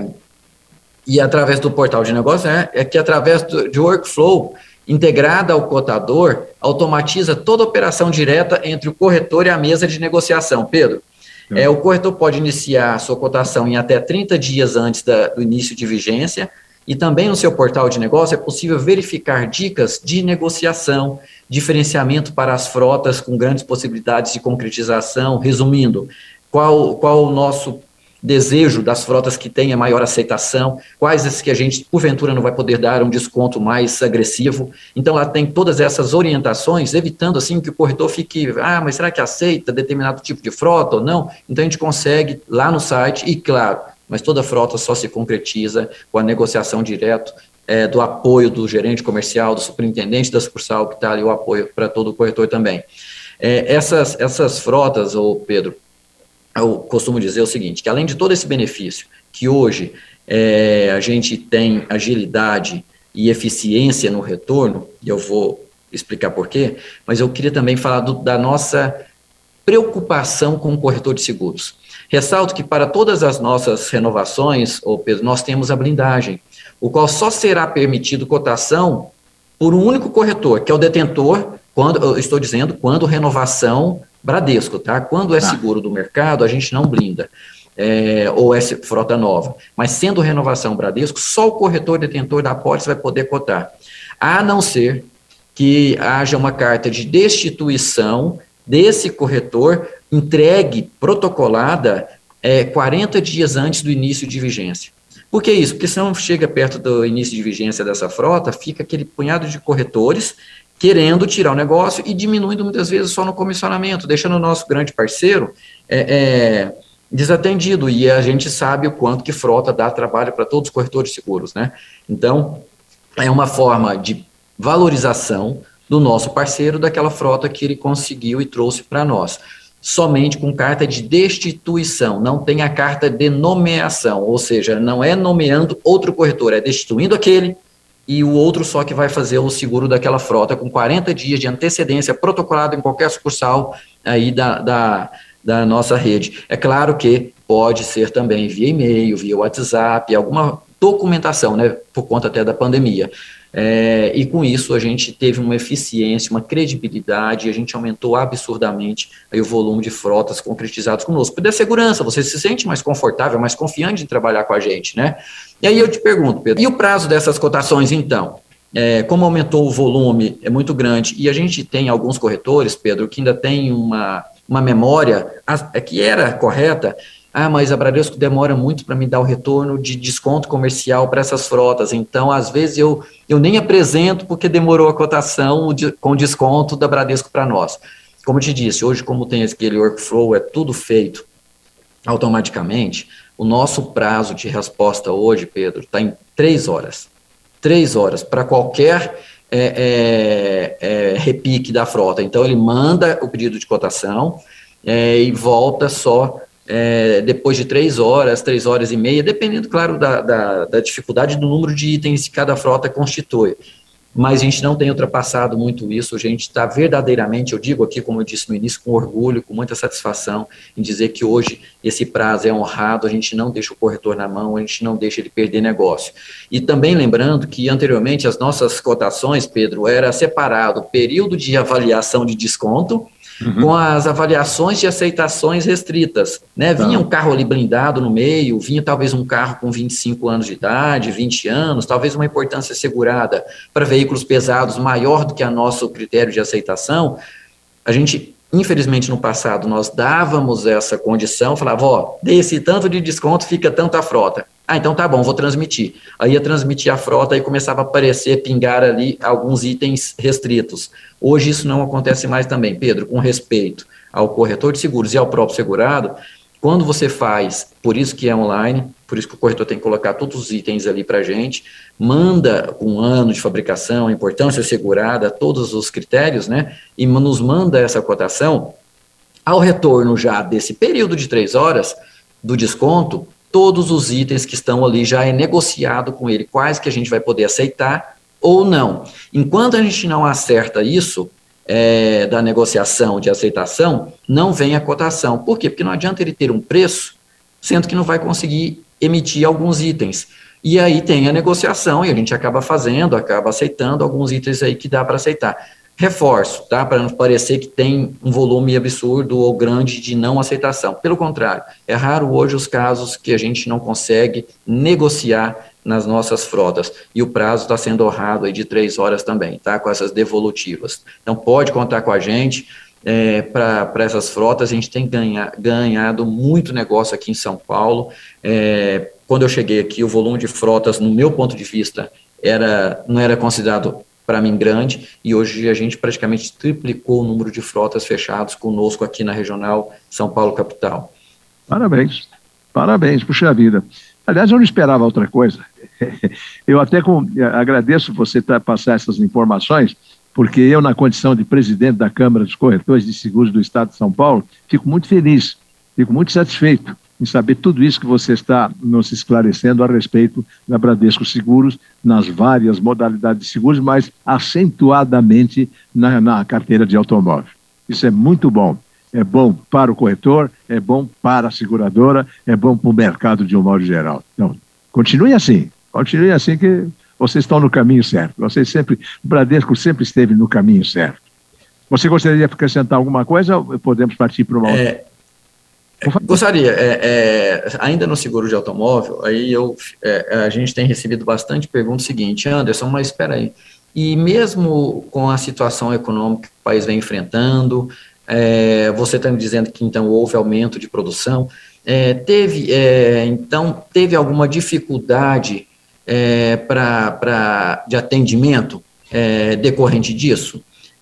e através do portal de negócios, é, é que através do, de workflow, integrada ao cotador, automatiza toda a operação direta entre o corretor e a mesa de negociação. Pedro, é. É, o corretor pode iniciar a sua cotação em até trinta dias antes da, do início de vigência, e também no seu portal de negócio é possível verificar dicas de negociação, diferenciamento para as frotas com grandes possibilidades de concretização. Resumindo, qual, qual o nosso desejo das frotas que tenha maior aceitação, quais as que a gente, porventura, não vai poder dar um desconto mais agressivo. Então, lá tem todas essas orientações, evitando, assim, que o corretor fique, ah, mas será que aceita determinado tipo de frota ou não? Então, a gente consegue lá no site, e claro, mas toda frota só se concretiza com a negociação direto é, do apoio do gerente comercial, do superintendente da sucursal, que está ali o apoio para todo o corretor também. É, essas, essas frotas, ô Pedro, eu costumo dizer o seguinte, que além de todo esse benefício, que hoje é, a gente tem agilidade e eficiência no retorno, e eu vou explicar por quê, mas eu queria também falar do, da nossa preocupação com o corretor de seguros. Ressalto que para todas as nossas renovações, ô Pedro, nós temos a blindagem, o qual só será permitido cotação por um único corretor, que é o detentor, quando, eu estou dizendo, quando renovação Bradesco, tá? Quando é seguro do mercado, a gente não blinda, é, ou é frota nova. Mas sendo renovação Bradesco, só o corretor detentor da apólice vai poder cotar. A não ser que haja uma carta de destituição desse corretor entregue, protocolada, é, quarenta dias antes do início de vigência. Por que isso? Porque senão chega perto do início de vigência dessa frota, fica aquele punhado de corretores querendo tirar o negócio e diminuindo muitas vezes só no comissionamento, deixando o nosso grande parceiro é, é, desatendido, e a gente sabe o quanto que frota dá trabalho para todos os corretores seguros, né? Então, é uma forma de valorização do nosso parceiro, daquela frota que ele conseguiu e trouxe para nós. Somente com carta de destituição, não tem a carta de nomeação, ou seja, não é nomeando outro corretor, é destituindo aquele, e o outro só que vai fazer o seguro daquela frota com quarenta dias de antecedência, protocolado em qualquer sucursal aí da, da, da nossa rede. É claro que pode ser também via e-mail, via WhatsApp, alguma documentação, né, por conta até da pandemia. É, e com isso a gente teve uma eficiência, uma credibilidade, e a gente aumentou absurdamente aí o volume de frotas concretizadas conosco. Por da segurança, você se sente mais confortável, mais confiante em trabalhar com a gente, né? E aí eu te pergunto, Pedro, e o prazo dessas cotações então? É, como aumentou o volume, é muito grande, e a gente tem alguns corretores, Pedro, que ainda tem uma, uma memória a, que era correta. Ah, mas a Bradesco demora muito para me dar o retorno de desconto comercial para essas frotas, então às vezes eu, eu nem apresento porque demorou a cotação de, com desconto da Bradesco para nós. Como eu te disse, hoje como tem aquele workflow, é tudo feito automaticamente, o nosso prazo de resposta hoje, Pedro, está em três horas. Três horas para qualquer é, é, é, repique da frota. Então ele manda o pedido de cotação é, e volta só É, depois de três horas, três horas e meia, dependendo, claro, da, da, da dificuldade do número de itens que cada frota constitui. Mas a gente não tem ultrapassado muito isso, a gente está verdadeiramente, eu digo aqui, como eu disse no início, com orgulho, com muita satisfação, em dizer que hoje esse prazo é honrado, a gente não deixa o corretor na mão, a gente não deixa ele perder negócio. E também lembrando que anteriormente as nossas cotações, Pedro, era separado o período de avaliação de desconto uhum. com as avaliações de aceitações restritas, né? Tá. Vinha um carro ali blindado no meio, vinha talvez um carro com vinte e cinco anos de idade, vinte anos, talvez uma importância segurada para veículos pesados maior do que a nosso critério de aceitação. A gente, infelizmente, no passado, nós dávamos essa condição, falava, ó, desse tanto de desconto, fica tanta frota. Ah, então tá bom, vou transmitir. Aí ia transmitir a frota e começava a aparecer, pingar ali alguns itens restritos. Hoje isso não acontece mais também, Pedro, com respeito ao corretor de seguros e ao próprio segurado. Quando você faz, por isso que é online, por isso que o corretor tem que colocar todos os itens ali para a gente, manda um ano de fabricação, importância segurada, todos os critérios, né, e nos manda essa cotação, ao retorno já desse período de três horas do desconto, todos os itens que estão ali já é negociado com ele, quais que a gente vai poder aceitar ou não. Enquanto a gente não acerta isso, é, da negociação de aceitação, não vem a cotação. Por quê? Porque não adianta ele ter um preço, sendo que não vai conseguir emitir alguns itens. E aí tem a negociação e a gente acaba fazendo, acaba aceitando alguns itens aí que dá para aceitar. Reforço, tá? Para não parecer que tem um volume absurdo ou grande de não aceitação. Pelo contrário, é raro hoje os casos que a gente não consegue negociar nas nossas frotas. E o prazo está sendo honrado aí de três horas também, tá? Com essas devolutivas. Então pode contar com a gente. É, para essas frotas, a gente tem ganha, ganhado muito negócio aqui em São Paulo. É, quando eu cheguei aqui, o volume de frotas, no meu ponto de vista, era, não era considerado para mim grande, e hoje a gente praticamente triplicou o número de frotas fechadas conosco aqui na Regional São Paulo Capital. Parabéns, parabéns, puxa vida. Aliás, eu não esperava outra coisa. Eu até com, agradeço você tá, passar essas informações, porque eu, na condição de presidente da Câmara dos Corretores de Seguros do Estado de São Paulo, fico muito feliz, fico muito satisfeito em saber tudo isso que você está nos esclarecendo a respeito da Bradesco Seguros, nas várias modalidades de seguros, mas acentuadamente na, na carteira de automóvel. Isso é muito bom. É bom para o corretor, é bom para a seguradora, é bom para o mercado de um modo geral. Então, continue assim, continue assim que vocês estão no caminho certo. Vocês sempre, o Bradesco sempre esteve no caminho certo. Você gostaria de acrescentar alguma coisa ou podemos partir para uma outra? É... Gostaria, é, é, ainda no seguro de automóvel, aí eu, é, a gente tem recebido bastante pergunta seguinte, Anderson, mas espera aí, e mesmo com a situação econômica que o país vem enfrentando, é, você está me dizendo que então houve aumento de produção, é, teve, é, então, teve alguma dificuldade é, pra, pra, de atendimento é, decorrente disso?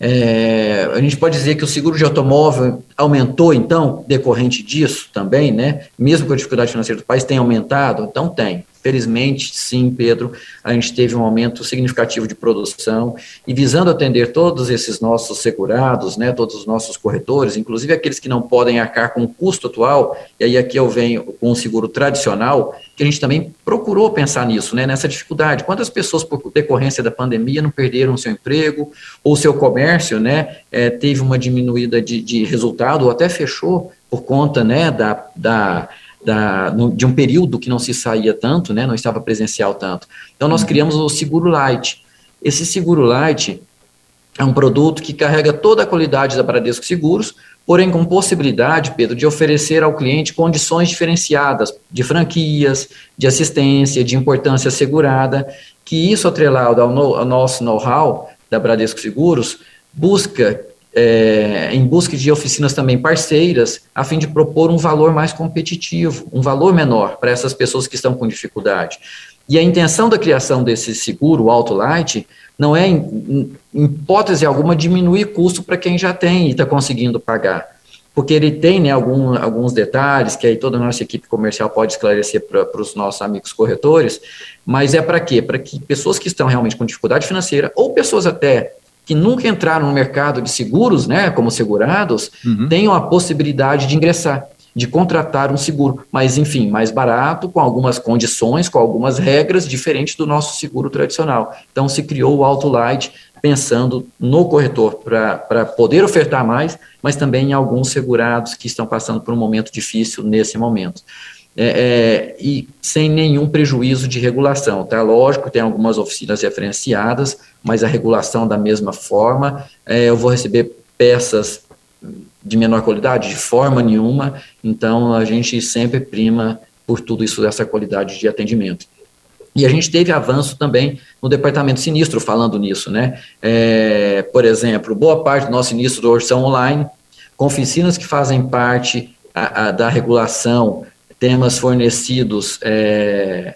É, a gente pode dizer que o seguro de automóvel aumentou, então, decorrente disso também, né? Mesmo com a dificuldade financeira do país, tem aumentado? Então, tem. Felizmente, sim, Pedro, a gente teve um aumento significativo de produção e visando atender todos esses nossos segurados, né, todos os nossos corretores, inclusive aqueles que não podem arcar com o custo atual, e aí aqui eu venho com o seguro tradicional, que a gente também procurou pensar nisso, né, nessa dificuldade. Quantas pessoas, por decorrência da pandemia, não perderam seu emprego ou seu comércio, né, é, teve uma diminuída de, de resultado ou até fechou por conta, né, da... da Da, no, de um período que não se saía tanto, né, não estava presencial tanto. Então, nós criamos o Seguro Light. Esse Seguro Light é um produto que carrega toda a qualidade da Bradesco Seguros, porém com possibilidade, Pedro, de oferecer ao cliente condições diferenciadas de franquias, de assistência, de importância assegurada, que isso atrelado ao, no, ao nosso know-how da Bradesco Seguros, busca... É, em busca de oficinas também parceiras, a fim de propor um valor mais competitivo, um valor menor para essas pessoas que estão com dificuldade. E a intenção da criação desse seguro, o Auto Light, não é, em, em hipótese alguma, diminuir custo para quem já tem e está conseguindo pagar. Porque ele tem, né, algum, alguns detalhes que aí toda a nossa equipe comercial pode esclarecer para os nossos amigos corretores, mas é para quê? Para que pessoas que estão realmente com dificuldade financeira, ou pessoas até que nunca entraram no mercado de seguros, né, como segurados, uhum. tenham a possibilidade de ingressar, de contratar um seguro, mas enfim, mais barato, com algumas condições, com algumas regras diferentes do nosso seguro tradicional. Então se criou o Auto Light pensando no corretor para poder ofertar mais, mas também em alguns segurados que estão passando por um momento difícil nesse momento. É, é, e sem nenhum prejuízo de regulação, tá? Lógico, tem algumas oficinas referenciadas, mas a regulação da mesma forma, é, eu vou receber peças de menor qualidade? De forma nenhuma. Então, a gente sempre prima por tudo isso, dessa qualidade de atendimento. E a gente teve avanço também no departamento sinistro, falando nisso, né? É, por exemplo, boa parte do nosso sinistro hoje são online, com oficinas que fazem parte a, a, da regulação, temas fornecidos é,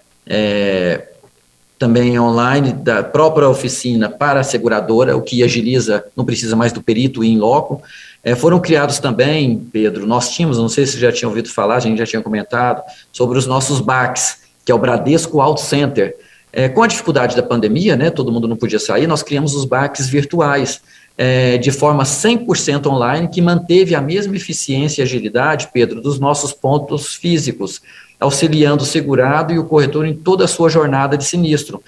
é, também online da própria oficina para a seguradora, o que agiliza, não precisa mais do perito ir em loco. É, foram criados também, Pedro, nós tínhamos, não sei se você já tinha ouvido falar, a gente já tinha comentado, sobre os nossos B A Cs, que é o Bradesco Auto Center. É, com a dificuldade da pandemia, né, todo mundo não podia sair, nós criamos os B A Cs virtuais, é, de forma cem por cento online, que manteve a mesma eficiência e agilidade, Pedro, dos nossos pontos físicos, auxiliando o segurado e o corretor em toda a sua jornada de sinistro,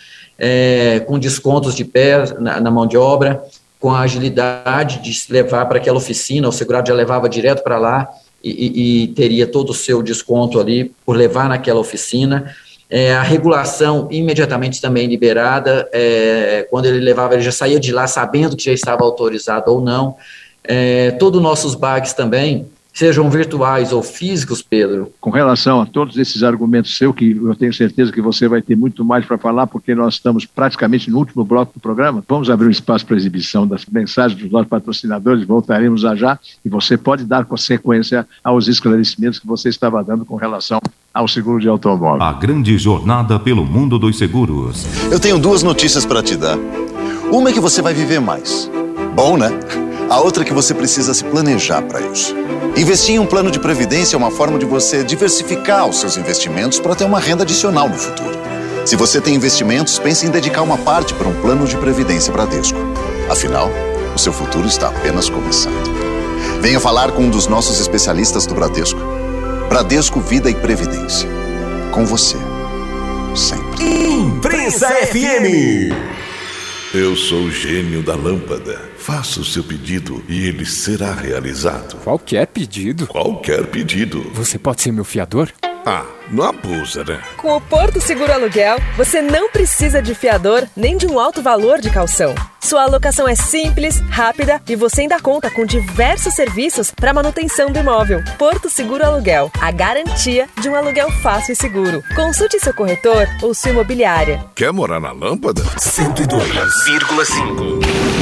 é, com descontos de pé na, na mão de obra, com a agilidade de se levar para aquela oficina, o segurado já levava direto para lá e, e, e teria todo o seu desconto ali por levar naquela oficina. É, a regulação imediatamente também liberada, é, quando ele levava, ele já saía de lá sabendo que já estava autorizado ou não. É, todos os nossos B A Cs também, sejam virtuais ou físicos, Pedro. Com relação a todos esses argumentos seus, que eu tenho certeza que você vai ter muito mais para falar, porque nós estamos praticamente no último bloco do programa, vamos abrir um espaço para exibição das mensagens dos nossos patrocinadores, voltaremos já já, e você pode dar consequência aos esclarecimentos que você estava dando com relação ao seguro de automóvel. A grande jornada pelo mundo dos seguros. Eu tenho duas notícias para te dar. Uma é que você vai viver mais. Bom, né? A outra é que você precisa se planejar para isso. Investir em um plano de previdência é uma forma de você diversificar os seus investimentos para ter uma renda adicional no futuro. Se você tem investimentos, pense em dedicar uma parte para um plano de previdência Bradesco. Afinal, o seu futuro está apenas começando. Venha falar com um dos nossos especialistas do Bradesco. Bradesco Vida e Previdência. Com você. Sempre. Imprensa F M. Eu sou o gênio da lâmpada. Faça o seu pedido e ele será realizado. Qualquer pedido? Qualquer pedido. Você pode ser meu fiador? Ah, não abusa, né? Com o Porto Seguro Aluguel, você não precisa de fiador nem de um alto valor de caução. Sua alocação é simples, rápida e você ainda conta com diversos serviços para manutenção do imóvel. Porto Seguro Aluguel, a garantia de um aluguel fácil e seguro. Consulte seu corretor ou sua imobiliária. Quer morar na lâmpada? cento e dois vírgula cinco.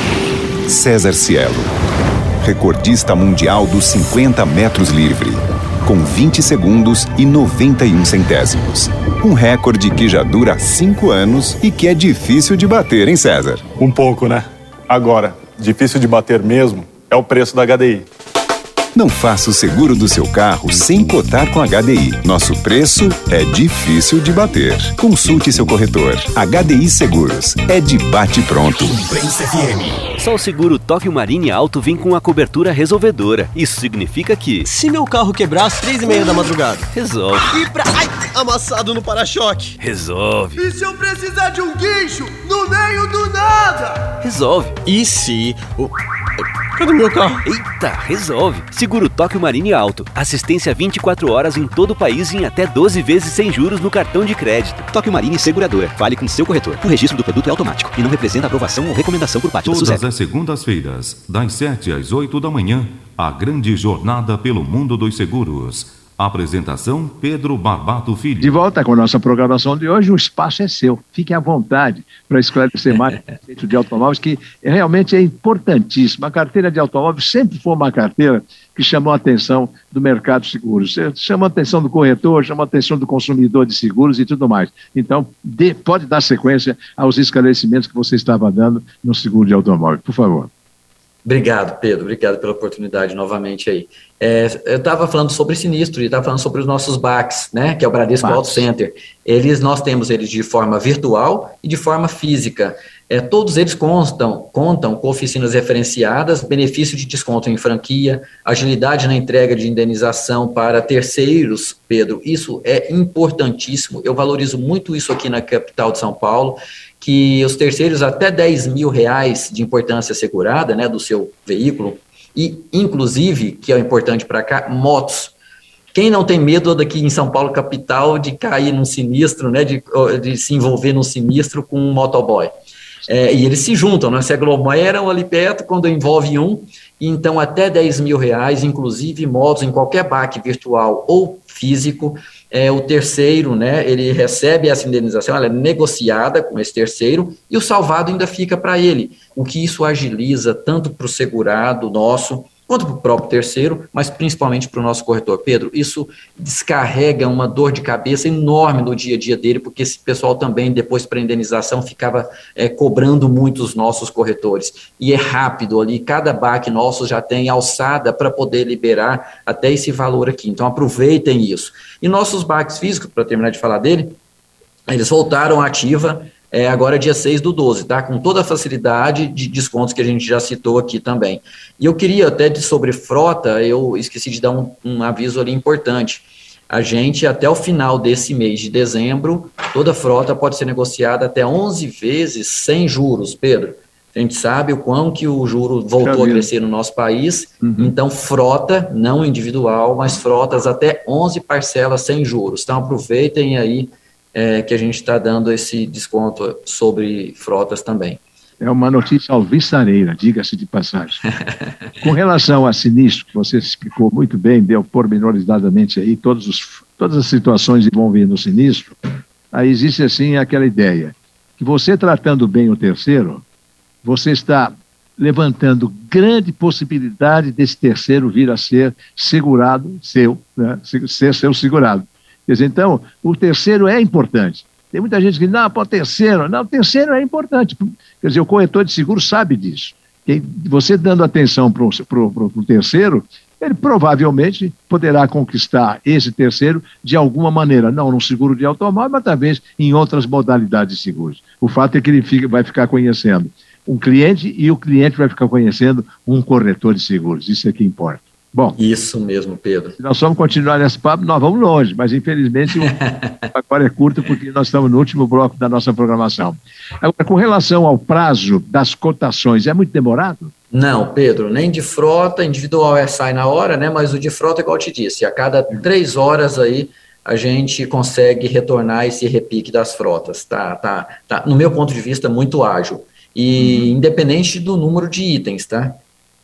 César Cielo, recordista mundial dos cinquenta metros livre, com vinte segundos e noventa e um centésimos. Um recorde que já dura cinco anos e que é difícil de bater, hein, César? Um pouco, né? Agora, difícil de bater mesmo é o preço da H D I. Não faça o seguro do seu carro sem cotar com a H D I. Nosso preço é difícil de bater. Consulte seu corretor. H D I Seguros. É de bate pronto. Imprensa F M. Só o seguro Tóquio Marine Alto vem com a cobertura resolvedora. Isso significa que... se meu carro quebrar às três e meia da madrugada? Resolve. E pra... ai, amassado no para-choque? Resolve. E se eu precisar de um guincho no meio do nada? Resolve. E se... o... cadê meu carro? Eita, resolve. Seguro Tóquio Marine Alto. Assistência vinte e quatro horas em todo o país em até doze vezes sem juros no cartão de crédito. Tóquio Marine Segurador. Fale com seu corretor. O registro do produto é automático e não representa aprovação ou recomendação por parte da SUSEP. Todas as segundas-feiras, das sete às oito da manhã, a grande jornada pelo mundo dos seguros. Apresentação Pedro Barbato Filho. De volta com a nossa programação de hoje, o espaço é seu. Fique à vontade para esclarecer mais o conceito de automóveis, que realmente é importantíssimo. A carteira de automóveis sempre foi uma carteira que chamou a atenção do mercado de seguros. Chamou a atenção do corretor, chamou a atenção do consumidor de seguros e tudo mais. Então, dê, pode dar sequência aos esclarecimentos que você estava dando no seguro de automóvel. Por favor. Obrigado, Pedro. Obrigado pela oportunidade novamente aí. É, eu estava falando sobre sinistro e estava falando sobre os nossos B A Cs, né, que é o Bradesco Auto Center. Eles, nós temos eles de forma virtual e de forma física. É, todos eles constam, contam com oficinas referenciadas, benefício de desconto em franquia, agilidade na entrega de indenização para terceiros, Pedro. Isso é importantíssimo. Eu valorizo muito isso aqui na capital de São Paulo, que os terceiros até dez mil reais de importância assegurada, né, do seu veículo, e inclusive, que é importante para cá, motos. Quem não tem medo daqui em São Paulo, capital, de cair num sinistro, né, de, de se envolver num sinistro com um motoboy? É, e eles se juntam, né, se aglomeram ali perto, quando envolve um, então até dez mil reais, inclusive motos em qualquer B A C virtual ou físico. É, o terceiro, né, ele recebe essa indenização, ela é negociada com esse terceiro e o salvado ainda fica para ele, o que isso agiliza tanto para o segurado nosso, quanto para o próprio terceiro, mas principalmente para o nosso corretor. Pedro, isso descarrega uma dor de cabeça enorme no dia a dia dele, porque esse pessoal também, depois para a indenização, ficava é, cobrando muito os nossos corretores. E é rápido ali, cada B A C nosso já tem alçada para poder liberar até esse valor aqui. Então aproveitem isso. E nossos B A Cs físicos, para terminar de falar dele, eles voltaram à ativa É, agora dia seis do doze, tá? Com toda a facilidade de descontos que a gente já citou aqui também. E eu queria até, de, sobre frota, eu esqueci de dar um, um aviso ali importante. A gente, até o final desse mês de dezembro, toda frota pode ser negociada até onze vezes sem juros, Pedro. A gente sabe o quão que o juro voltou a crescer no nosso país, uhum. Então frota, não individual, mas frotas até onze parcelas sem juros. Então aproveitem aí, É, que a gente está dando esse desconto sobre frotas também. É uma notícia alvissareira, diga-se de passagem. Com relação a sinistro, que você explicou muito bem, deu pormenorizadamente aí todos os, todas as situações envolvendo o sinistro, aí existe assim aquela ideia, que você tratando bem o terceiro, você está levantando grande possibilidade desse terceiro vir a ser segurado seu, né, ser seu segurado. Quer dizer, então, o terceiro é importante. Tem muita gente que diz, não, pô, terceiro. Não, o terceiro é importante. Quer dizer, o corretor de seguro sabe disso. Que você dando atenção para o terceiro, ele provavelmente poderá conquistar esse terceiro de alguma maneira, não no seguro de automóvel, mas talvez em outras modalidades de seguros. O fato é que ele fica, vai ficar conhecendo um cliente e o cliente vai ficar conhecendo um corretor de seguros. Isso é que importa. Bom, isso mesmo, Pedro. Se nós vamos continuar nesse papo, nós vamos longe, mas infelizmente o agora é curto porque nós estamos no último bloco da nossa programação. Agora, com relação ao prazo das cotações, é muito demorado? Não, Pedro, nem de frota, individual é sai na hora, né? Mas o de frota, igual eu te disse, a cada três horas aí a gente consegue retornar esse repique das frotas, tá? Tá, tá no meu ponto de vista, muito ágil. E uhum. Independente do número de itens, tá?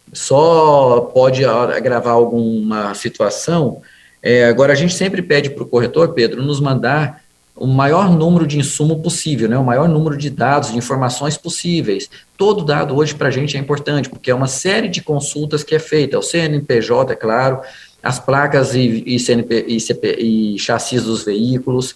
Só pode agravar alguma situação. É, agora, a gente sempre pede para o corretor, Pedro, nos mandar o maior número de insumo possível, né, o maior número de dados, de informações possíveis. Todo dado hoje para a gente é importante, porque é uma série de consultas que é feita, o C N P J, é claro, as placas e, e, C N P, e, C P, e chassis dos veículos,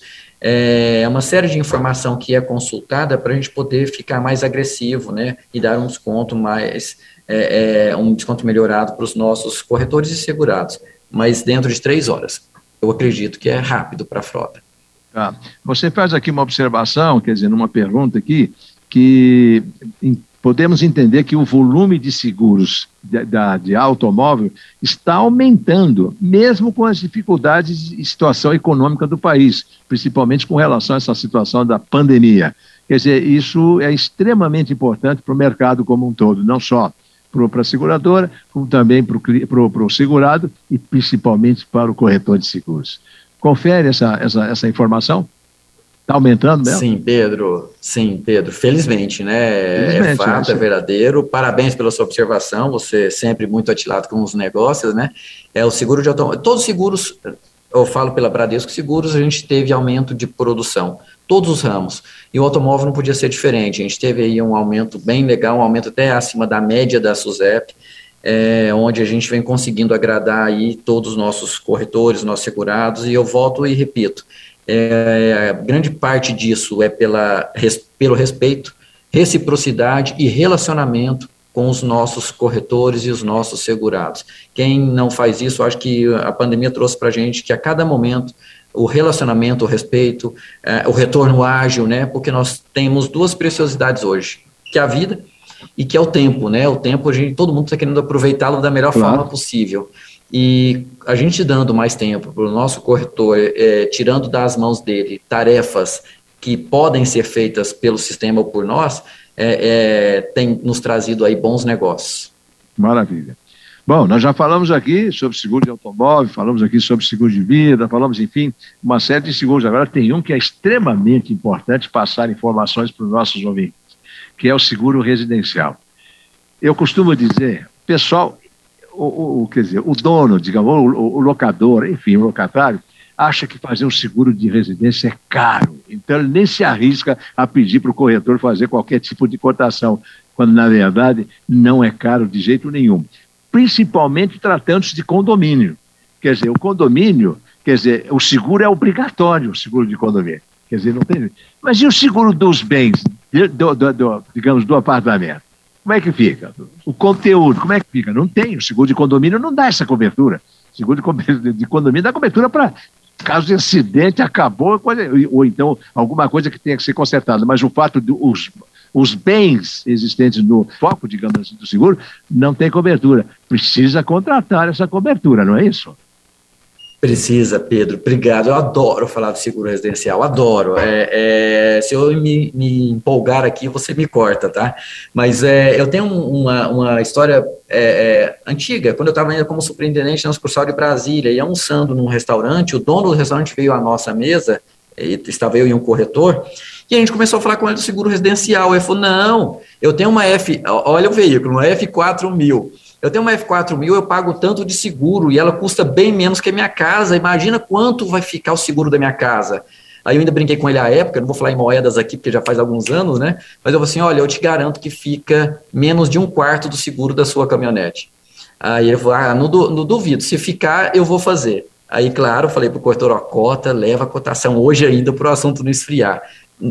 é uma série de informação que é consultada para a gente poder ficar mais agressivo, né, e dar um desconto mais... É, é um desconto melhorado para os nossos corretores e segurados, mas dentro de três horas. Eu acredito que é rápido para a frota. Tá. Você faz aqui uma observação, quer dizer, numa pergunta aqui, que em, podemos entender que o volume de seguros de, de, de automóvel está aumentando, mesmo com as dificuldades de situação econômica do país, principalmente com relação a essa situação da pandemia. Quer dizer, isso é extremamente importante para o mercado como um todo, não só para a seguradora, como também para o segurado e principalmente para o corretor de seguros. Confere essa, essa, essa informação? Está aumentando mesmo? Sim, Pedro. Sim, Pedro. Felizmente, né? Felizmente, é fato, é, é verdadeiro. Parabéns pela sua observação. Você é sempre muito atilado com os negócios, né? É o seguro de automóvel. Todos os seguros, eu falo pela Bradesco Seguros, a gente teve aumento de produção. Todos os ramos. E o automóvel não podia ser diferente. A gente teve aí um aumento bem legal, um aumento até acima da média da SUSEP, é, onde a gente vem conseguindo agradar aí todos os nossos corretores, nossos segurados, e eu volto e repito, é, grande parte disso é pela, res, pelo respeito, reciprocidade e relacionamento com os nossos corretores e os nossos segurados. Quem não faz isso, acho que a pandemia trouxe para a gente que a cada momento o relacionamento, o respeito, é, o retorno ágil, né, porque nós temos duas preciosidades hoje, que é a vida e que é o tempo, né, o tempo, a gente, todo mundo está querendo aproveitá-lo da melhor claro. forma possível, e a gente dando mais tempo para o nosso corretor, é, tirando das mãos dele tarefas que podem ser feitas pelo sistema ou por nós, é, é, tem nos trazido aí bons negócios. Maravilha. Bom, nós já falamos aqui sobre seguro de automóvel, falamos aqui sobre seguro de vida, falamos, enfim, uma série de seguros. Agora tem um que é extremamente importante passar informações para os nossos ouvintes, que é o seguro residencial. Eu costumo dizer, pessoal, o, o, quer dizer, o dono, digamos, o, o locador, enfim, o locatário, acha que fazer um seguro de residência é caro. Então, ele nem se arrisca a pedir para o corretor fazer qualquer tipo de cotação, quando, na verdade, não é caro de jeito nenhum. Principalmente tratando-se de condomínio. Quer dizer, o condomínio, quer dizer, o seguro é obrigatório, o seguro de condomínio. Quer dizer, não tem... Mas e o seguro dos bens, do, do, do, digamos, do apartamento? Como é que fica? O conteúdo, como é que fica? Não tem. O seguro de condomínio não dá essa cobertura. O seguro de, de condomínio dá cobertura para caso de acidente, acabou, ou então alguma coisa que tenha que ser consertada. Mas o fato de os, os bens existentes no foco, digamos assim, do seguro, não tem cobertura. Precisa contratar essa cobertura, não é isso? Precisa, Pedro. Obrigado. Eu adoro falar do seguro residencial, adoro. É, é, se eu me, me empolgar aqui, você me corta, tá? Mas é, eu tenho uma, uma história é, é, antiga. Quando eu estava ainda como superintendente na sucursal de Brasília e almoçando num restaurante, o dono do restaurante veio à nossa mesa, e estava eu e um corretor, e a gente começou a falar com ele do seguro residencial. Ele falou, não, eu tenho uma F, olha o veículo, uma F quatro mil. Eu tenho uma F quatro mil, eu pago tanto de seguro e ela custa bem menos que a minha casa. Imagina quanto vai ficar o seguro da minha casa. Aí eu ainda brinquei com ele à época, não vou falar em moedas aqui, porque já faz alguns anos, né? Mas eu falei assim, olha, eu te garanto que fica menos de um quarto do seguro da sua caminhonete. Aí ele falou, ah, não, não duvido, se ficar, eu vou fazer. Aí, claro, eu falei para o corretor, ó, cota, leva a cotação hoje ainda para o assunto não esfriar.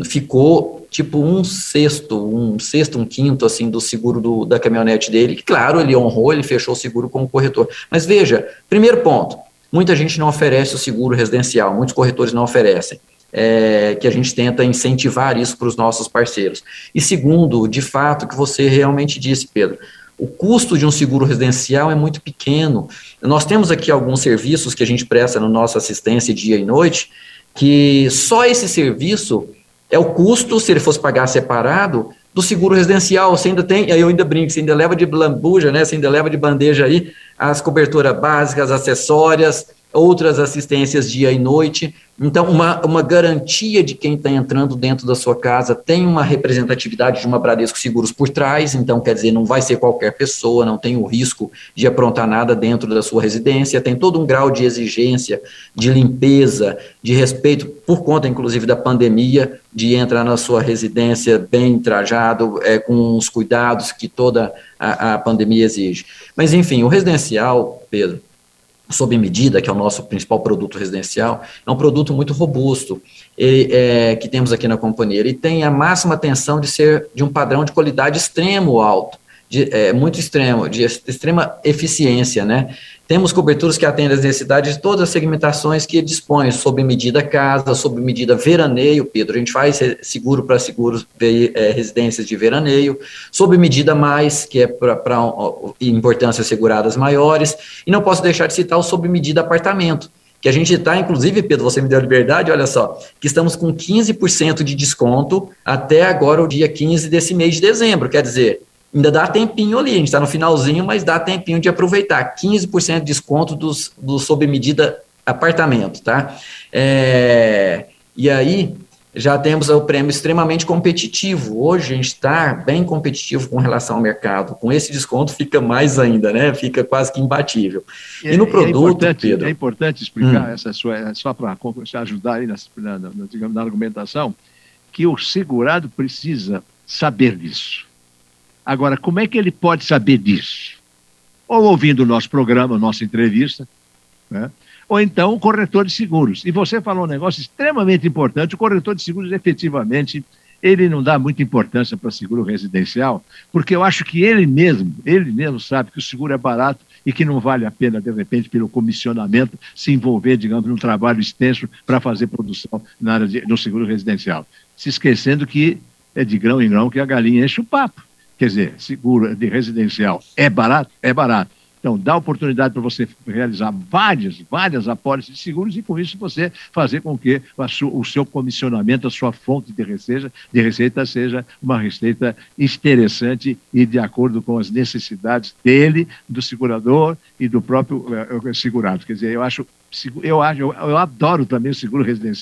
Ficou tipo um sexto, um sexto, um quinto, assim, do seguro do, da caminhonete dele, que claro, ele honrou, ele fechou o seguro com o corretor. Mas veja, primeiro ponto, muita gente não oferece o seguro residencial, muitos corretores não oferecem, é, que a gente tenta incentivar isso para os nossos parceiros. E segundo, de fato, que você realmente disse, Pedro, o custo de um seguro residencial é muito pequeno. Nós temos aqui alguns serviços que a gente presta na nossa assistência dia e noite, que só esse serviço é o custo, se ele fosse pagar separado, do seguro residencial. Você ainda tem, aí eu ainda brinco, você ainda leva de lambuja, né? Você ainda leva de bandeja aí as coberturas básicas, acessórias, outras assistências dia e noite. Então, uma, uma garantia de quem está entrando dentro da sua casa tem uma representatividade de uma Bradesco Seguros por trás, então, quer dizer, não vai ser qualquer pessoa, não tem o risco de aprontar nada dentro da sua residência, tem todo um grau de exigência, de limpeza, de respeito, por conta, inclusive, da pandemia, de entrar na sua residência bem trajado, é, com os cuidados que toda a, a pandemia exige. Mas, enfim, o residencial, Pedro, sob medida, que é o nosso principal produto residencial, é um produto muito robusto, ele, é, que temos aqui na companhia. Ele tem a máxima atenção de ser de um padrão de qualidade extremo alto, de, é, muito extremo, de extrema eficiência, né? Temos coberturas que atendem às necessidades de todas as segmentações que dispõe, sob medida casa, sob medida veraneio, Pedro, a gente faz seguro para seguros de é, residências de veraneio, sob medida mais, que é para importâncias seguradas maiores, e não posso deixar de citar o sob medida apartamento, que a gente está, inclusive, Pedro, você me deu a liberdade, olha só, que estamos com quinze por cento de desconto até agora, o dia quinze desse mês de dezembro, quer dizer, ainda dá tempinho ali, a gente está no finalzinho, mas dá tempinho de aproveitar, quinze por cento de desconto dos, do sob medida apartamento, tá? É, e aí, já temos o prêmio extremamente competitivo, hoje a gente está bem competitivo com relação ao mercado, com esse desconto fica mais ainda, né? Fica quase que imbatível. E, e no produto, é importante, Pedro... É importante explicar, hum. essa sua, só para ajudar aí na, na, na, digamos, na argumentação, que o segurado precisa saber disso. Agora, como é que ele pode saber disso? Ou ouvindo o nosso programa, a nossa entrevista, né? Ou então o corretor de seguros. E você falou um negócio extremamente importante, o corretor de seguros, efetivamente, ele não dá muita importância para seguro residencial, porque eu acho que ele mesmo, ele mesmo sabe que o seguro é barato e que não vale a pena, de repente, pelo comissionamento, se envolver, digamos, num trabalho extenso para fazer produção na área de, no seguro residencial. Se esquecendo que é de grão em grão que a galinha enche o papo. Quer dizer, seguro de residencial é barato? É barato. Então, dá oportunidade para você realizar várias, várias apólices de seguros e, com isso, você fazer com que a su, o seu comissionamento, a sua fonte de receita, de receita seja uma receita interessante e de acordo com as necessidades dele, do segurador e do próprio uh, segurado. Quer dizer, eu acho, eu, acho eu, eu adoro também o seguro residencial.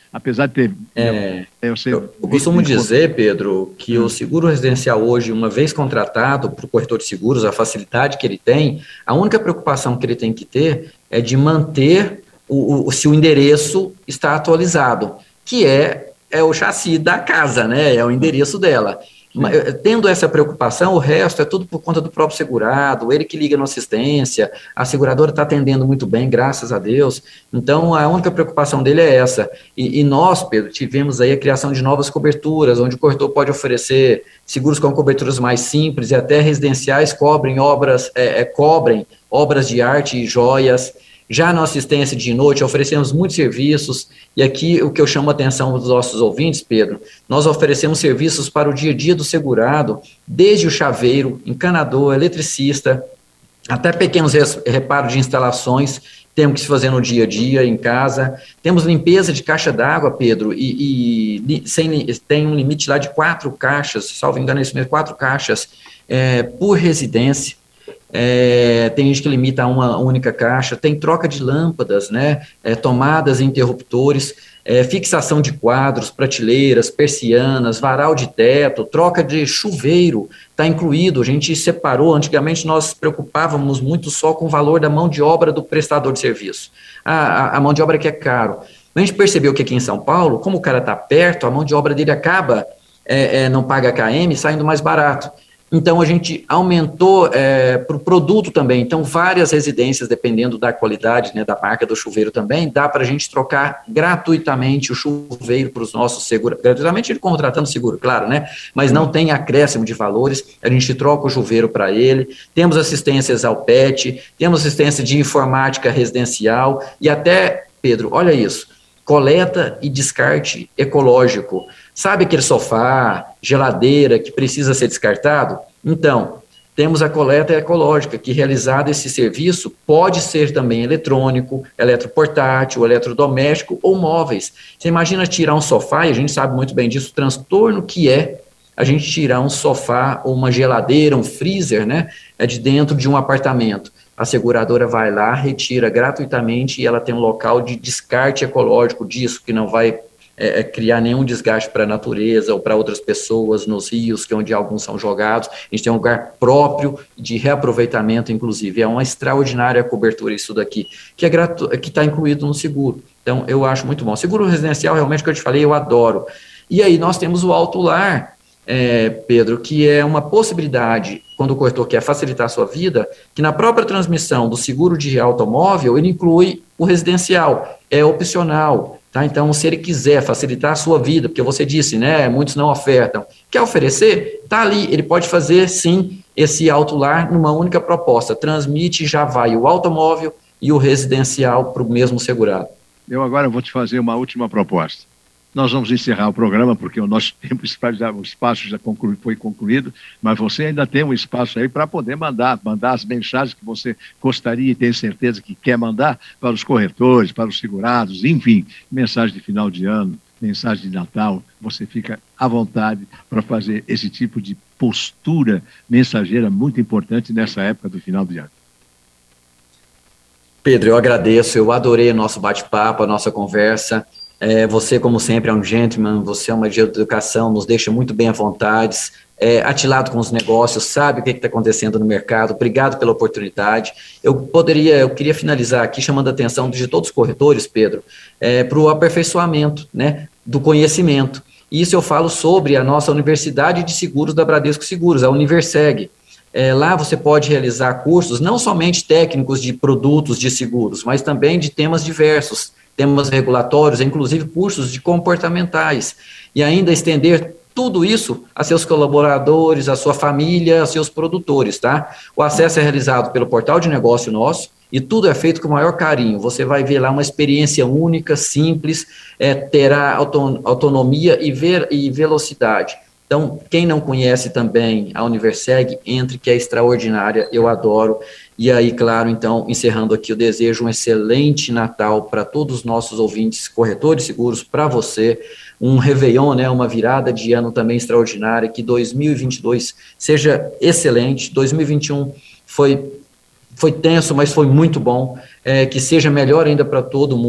apesar de ter... É, eu, sei, eu, eu costumo dizer, Pedro, que hum. o seguro residencial hoje, uma vez contratado para o corretor de seguros, a facilidade que ele tem, a única preocupação que ele tem que ter é de manter o, o, se o endereço está atualizado, que é, é o chassi da casa, né? É o endereço dela. Mas, tendo essa preocupação, o resto é tudo por conta do próprio segurado, ele que liga na assistência, a seguradora está atendendo muito bem, graças a Deus. Então, a única preocupação dele é essa. E, e nós, Pedro, tivemos aí a criação de novas coberturas, onde o corretor pode oferecer seguros com coberturas mais simples e até residenciais cobrem obras, é, é, cobrem obras de arte e joias. Já na assistência de noite, oferecemos muitos serviços, e aqui o que eu chamo a atenção dos nossos ouvintes, Pedro, nós oferecemos serviços para o dia a dia do segurado, desde o chaveiro, encanador, eletricista, até pequenos reparos de instalações, temos que se fazer no dia a dia, em casa. Temos limpeza de caixa d'água, Pedro, e, e sem, tem um limite lá de quatro caixas, salvo engano, é isso mesmo, quatro caixas é, por residência. É, tem gente que limita a uma única caixa, tem troca de lâmpadas, né, é, tomadas e interruptores, é, fixação de quadros, prateleiras, persianas, varal de teto, troca de chuveiro, está incluído. A gente separou, antigamente nós preocupávamos muito só com o valor da mão de obra do prestador de serviço, a, a, a mão de obra que é caro. A gente percebeu que aqui em São Paulo, como o cara está perto, a mão de obra dele acaba, é, é, não paga K M, saindo mais barato. Então, a gente aumentou é, para o produto também. Então, várias residências, dependendo da qualidade, né, da marca do chuveiro também, dá para a gente trocar gratuitamente o chuveiro para os nossos seguros. Gratuitamente, ele contratando seguro, claro, né? Mas não tem acréscimo de valores. A gente troca o chuveiro para ele. Temos assistências ao pet, temos assistência de informática residencial e até, Pedro, olha isso, coleta e descarte ecológico. Sabe aquele sofá, geladeira que precisa ser descartado? Então, temos a coleta ecológica, que realizado esse serviço pode ser também eletrônico, eletroportátil, eletrodoméstico ou móveis. Você imagina tirar um sofá, e a gente sabe muito bem disso, o transtorno que é a gente tirar um sofá ou uma geladeira, um freezer, né, é de dentro de um apartamento. A seguradora vai lá, retira gratuitamente e ela tem um local de descarte ecológico disso, que não vai É, é criar nenhum desgaste para a natureza ou para outras pessoas nos rios, que é onde alguns são jogados. A gente tem um lugar próprio de reaproveitamento, inclusive. É uma extraordinária cobertura isso daqui, que é gratu- que está incluído no seguro. Então, eu acho muito bom. Seguro residencial, realmente, que eu te falei, eu adoro. E aí, nós temos o Alto Lar, é, Pedro, que é uma possibilidade, quando o corretor quer facilitar a sua vida, que na própria transmissão do seguro de automóvel, ele inclui o residencial, é opcional. Tá? Então, se ele quiser facilitar a sua vida, porque você disse, né, muitos não ofertam, quer oferecer, está ali, ele pode fazer, sim, esse Alto Lar numa única proposta, transmite e já vai o automóvel e o residencial para o mesmo segurado. Eu agora vou te fazer uma última proposta. Nós vamos encerrar o programa, porque o nosso tempo, o espaço já conclui, foi concluído, mas você ainda tem um espaço aí para poder mandar, mandar as mensagens que você gostaria e tem certeza que quer mandar para os corretores, para os segurados, enfim, mensagem de final de ano, mensagem de Natal, você fica à vontade para fazer esse tipo de postura mensageira muito importante nessa época do final de ano. Pedro, eu agradeço, eu adorei o nosso bate-papo, a nossa conversa. É, você, como sempre, é um gentleman, você é uma de educação, nos deixa muito bem à vontade, é, atilado com os negócios, sabe o que está acontecendo no mercado. Obrigado pela oportunidade. Eu poderia, eu queria finalizar aqui chamando a atenção de todos os corretores, Pedro, é, para o aperfeiçoamento, né, do conhecimento. Isso eu falo sobre a nossa Universidade de Seguros da Bradesco Seguros, a Universeg. É, lá você pode realizar cursos, não somente técnicos de produtos de seguros, mas também de temas diversos, temas regulatórios, inclusive cursos de comportamentais, e ainda estender tudo isso a seus colaboradores, a sua família, a seus produtores, tá? O acesso é realizado pelo portal de negócio nosso, e tudo é feito com o maior carinho. Você vai ver lá uma experiência única, simples, é, terá autonomia e, ver, e velocidade. Então, quem não conhece também a Universeg, entre, que é extraordinária, eu adoro. E aí, claro, então, encerrando aqui, eu desejo um excelente Natal para todos os nossos ouvintes, corretores seguros, para você, um Réveillon, né, uma virada de ano também extraordinária, que dois mil e vinte e dois seja excelente, dois mil e vinte e um foi, foi tenso, mas foi muito bom, é, que seja melhor ainda para todo mundo.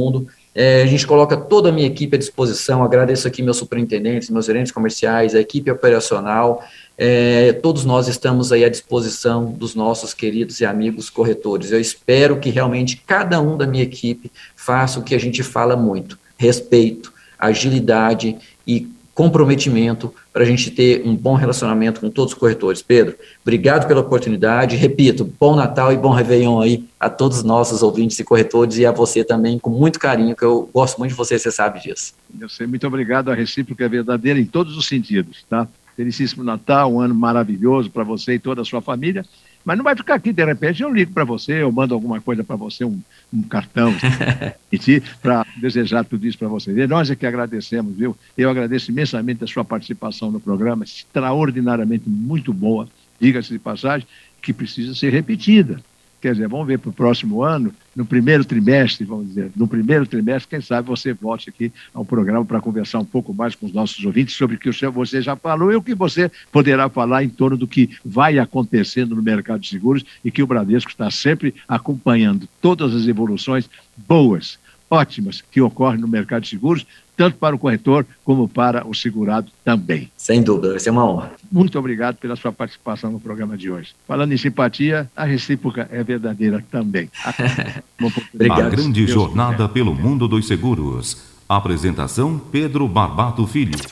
É, a gente coloca toda a minha equipe à disposição, agradeço aqui meus superintendentes, meus gerentes comerciais, a equipe operacional, é, todos nós estamos aí à disposição dos nossos queridos e amigos corretores. Eu espero que realmente cada um da minha equipe faça o que a gente fala muito, respeito, agilidade e comprometimento para a gente ter um bom relacionamento com todos os corretores. Pedro, obrigado pela oportunidade, repito, bom Natal e bom Réveillon aí a todos os nossos ouvintes e corretores e a você também, com muito carinho, que eu gosto muito de você, você sabe disso. Eu sei, muito obrigado, a recíproca é verdadeira em todos os sentidos, tá? Felicíssimo Natal, um ano maravilhoso para você e toda a sua família, mas não vai ficar aqui, de repente eu ligo para você, eu mando alguma coisa para você, um, um cartão, para desejar tudo isso para você. E nós é que agradecemos, viu? Eu agradeço imensamente a sua participação no programa, extraordinariamente muito boa, diga-se de passagem, que precisa ser repetida. Quer dizer, vamos ver para o próximo ano, no primeiro trimestre, vamos dizer, no primeiro trimestre, quem sabe você volte aqui ao programa para conversar um pouco mais com os nossos ouvintes sobre o que você já falou e o que você poderá falar em torno do que vai acontecendo no mercado de seguros e que o Bradesco está sempre acompanhando todas as evoluções boas, ótimas, que ocorrem no mercado de seguros, tanto para o corretor como para o segurado também. Sem dúvida, vai ser uma honra. Muito obrigado pela sua participação no programa de hoje. Falando em simpatia, a recíproca é verdadeira também. Obrigado. A grande jornada pelo mundo dos seguros. Apresentação Pedro Barbato Filho.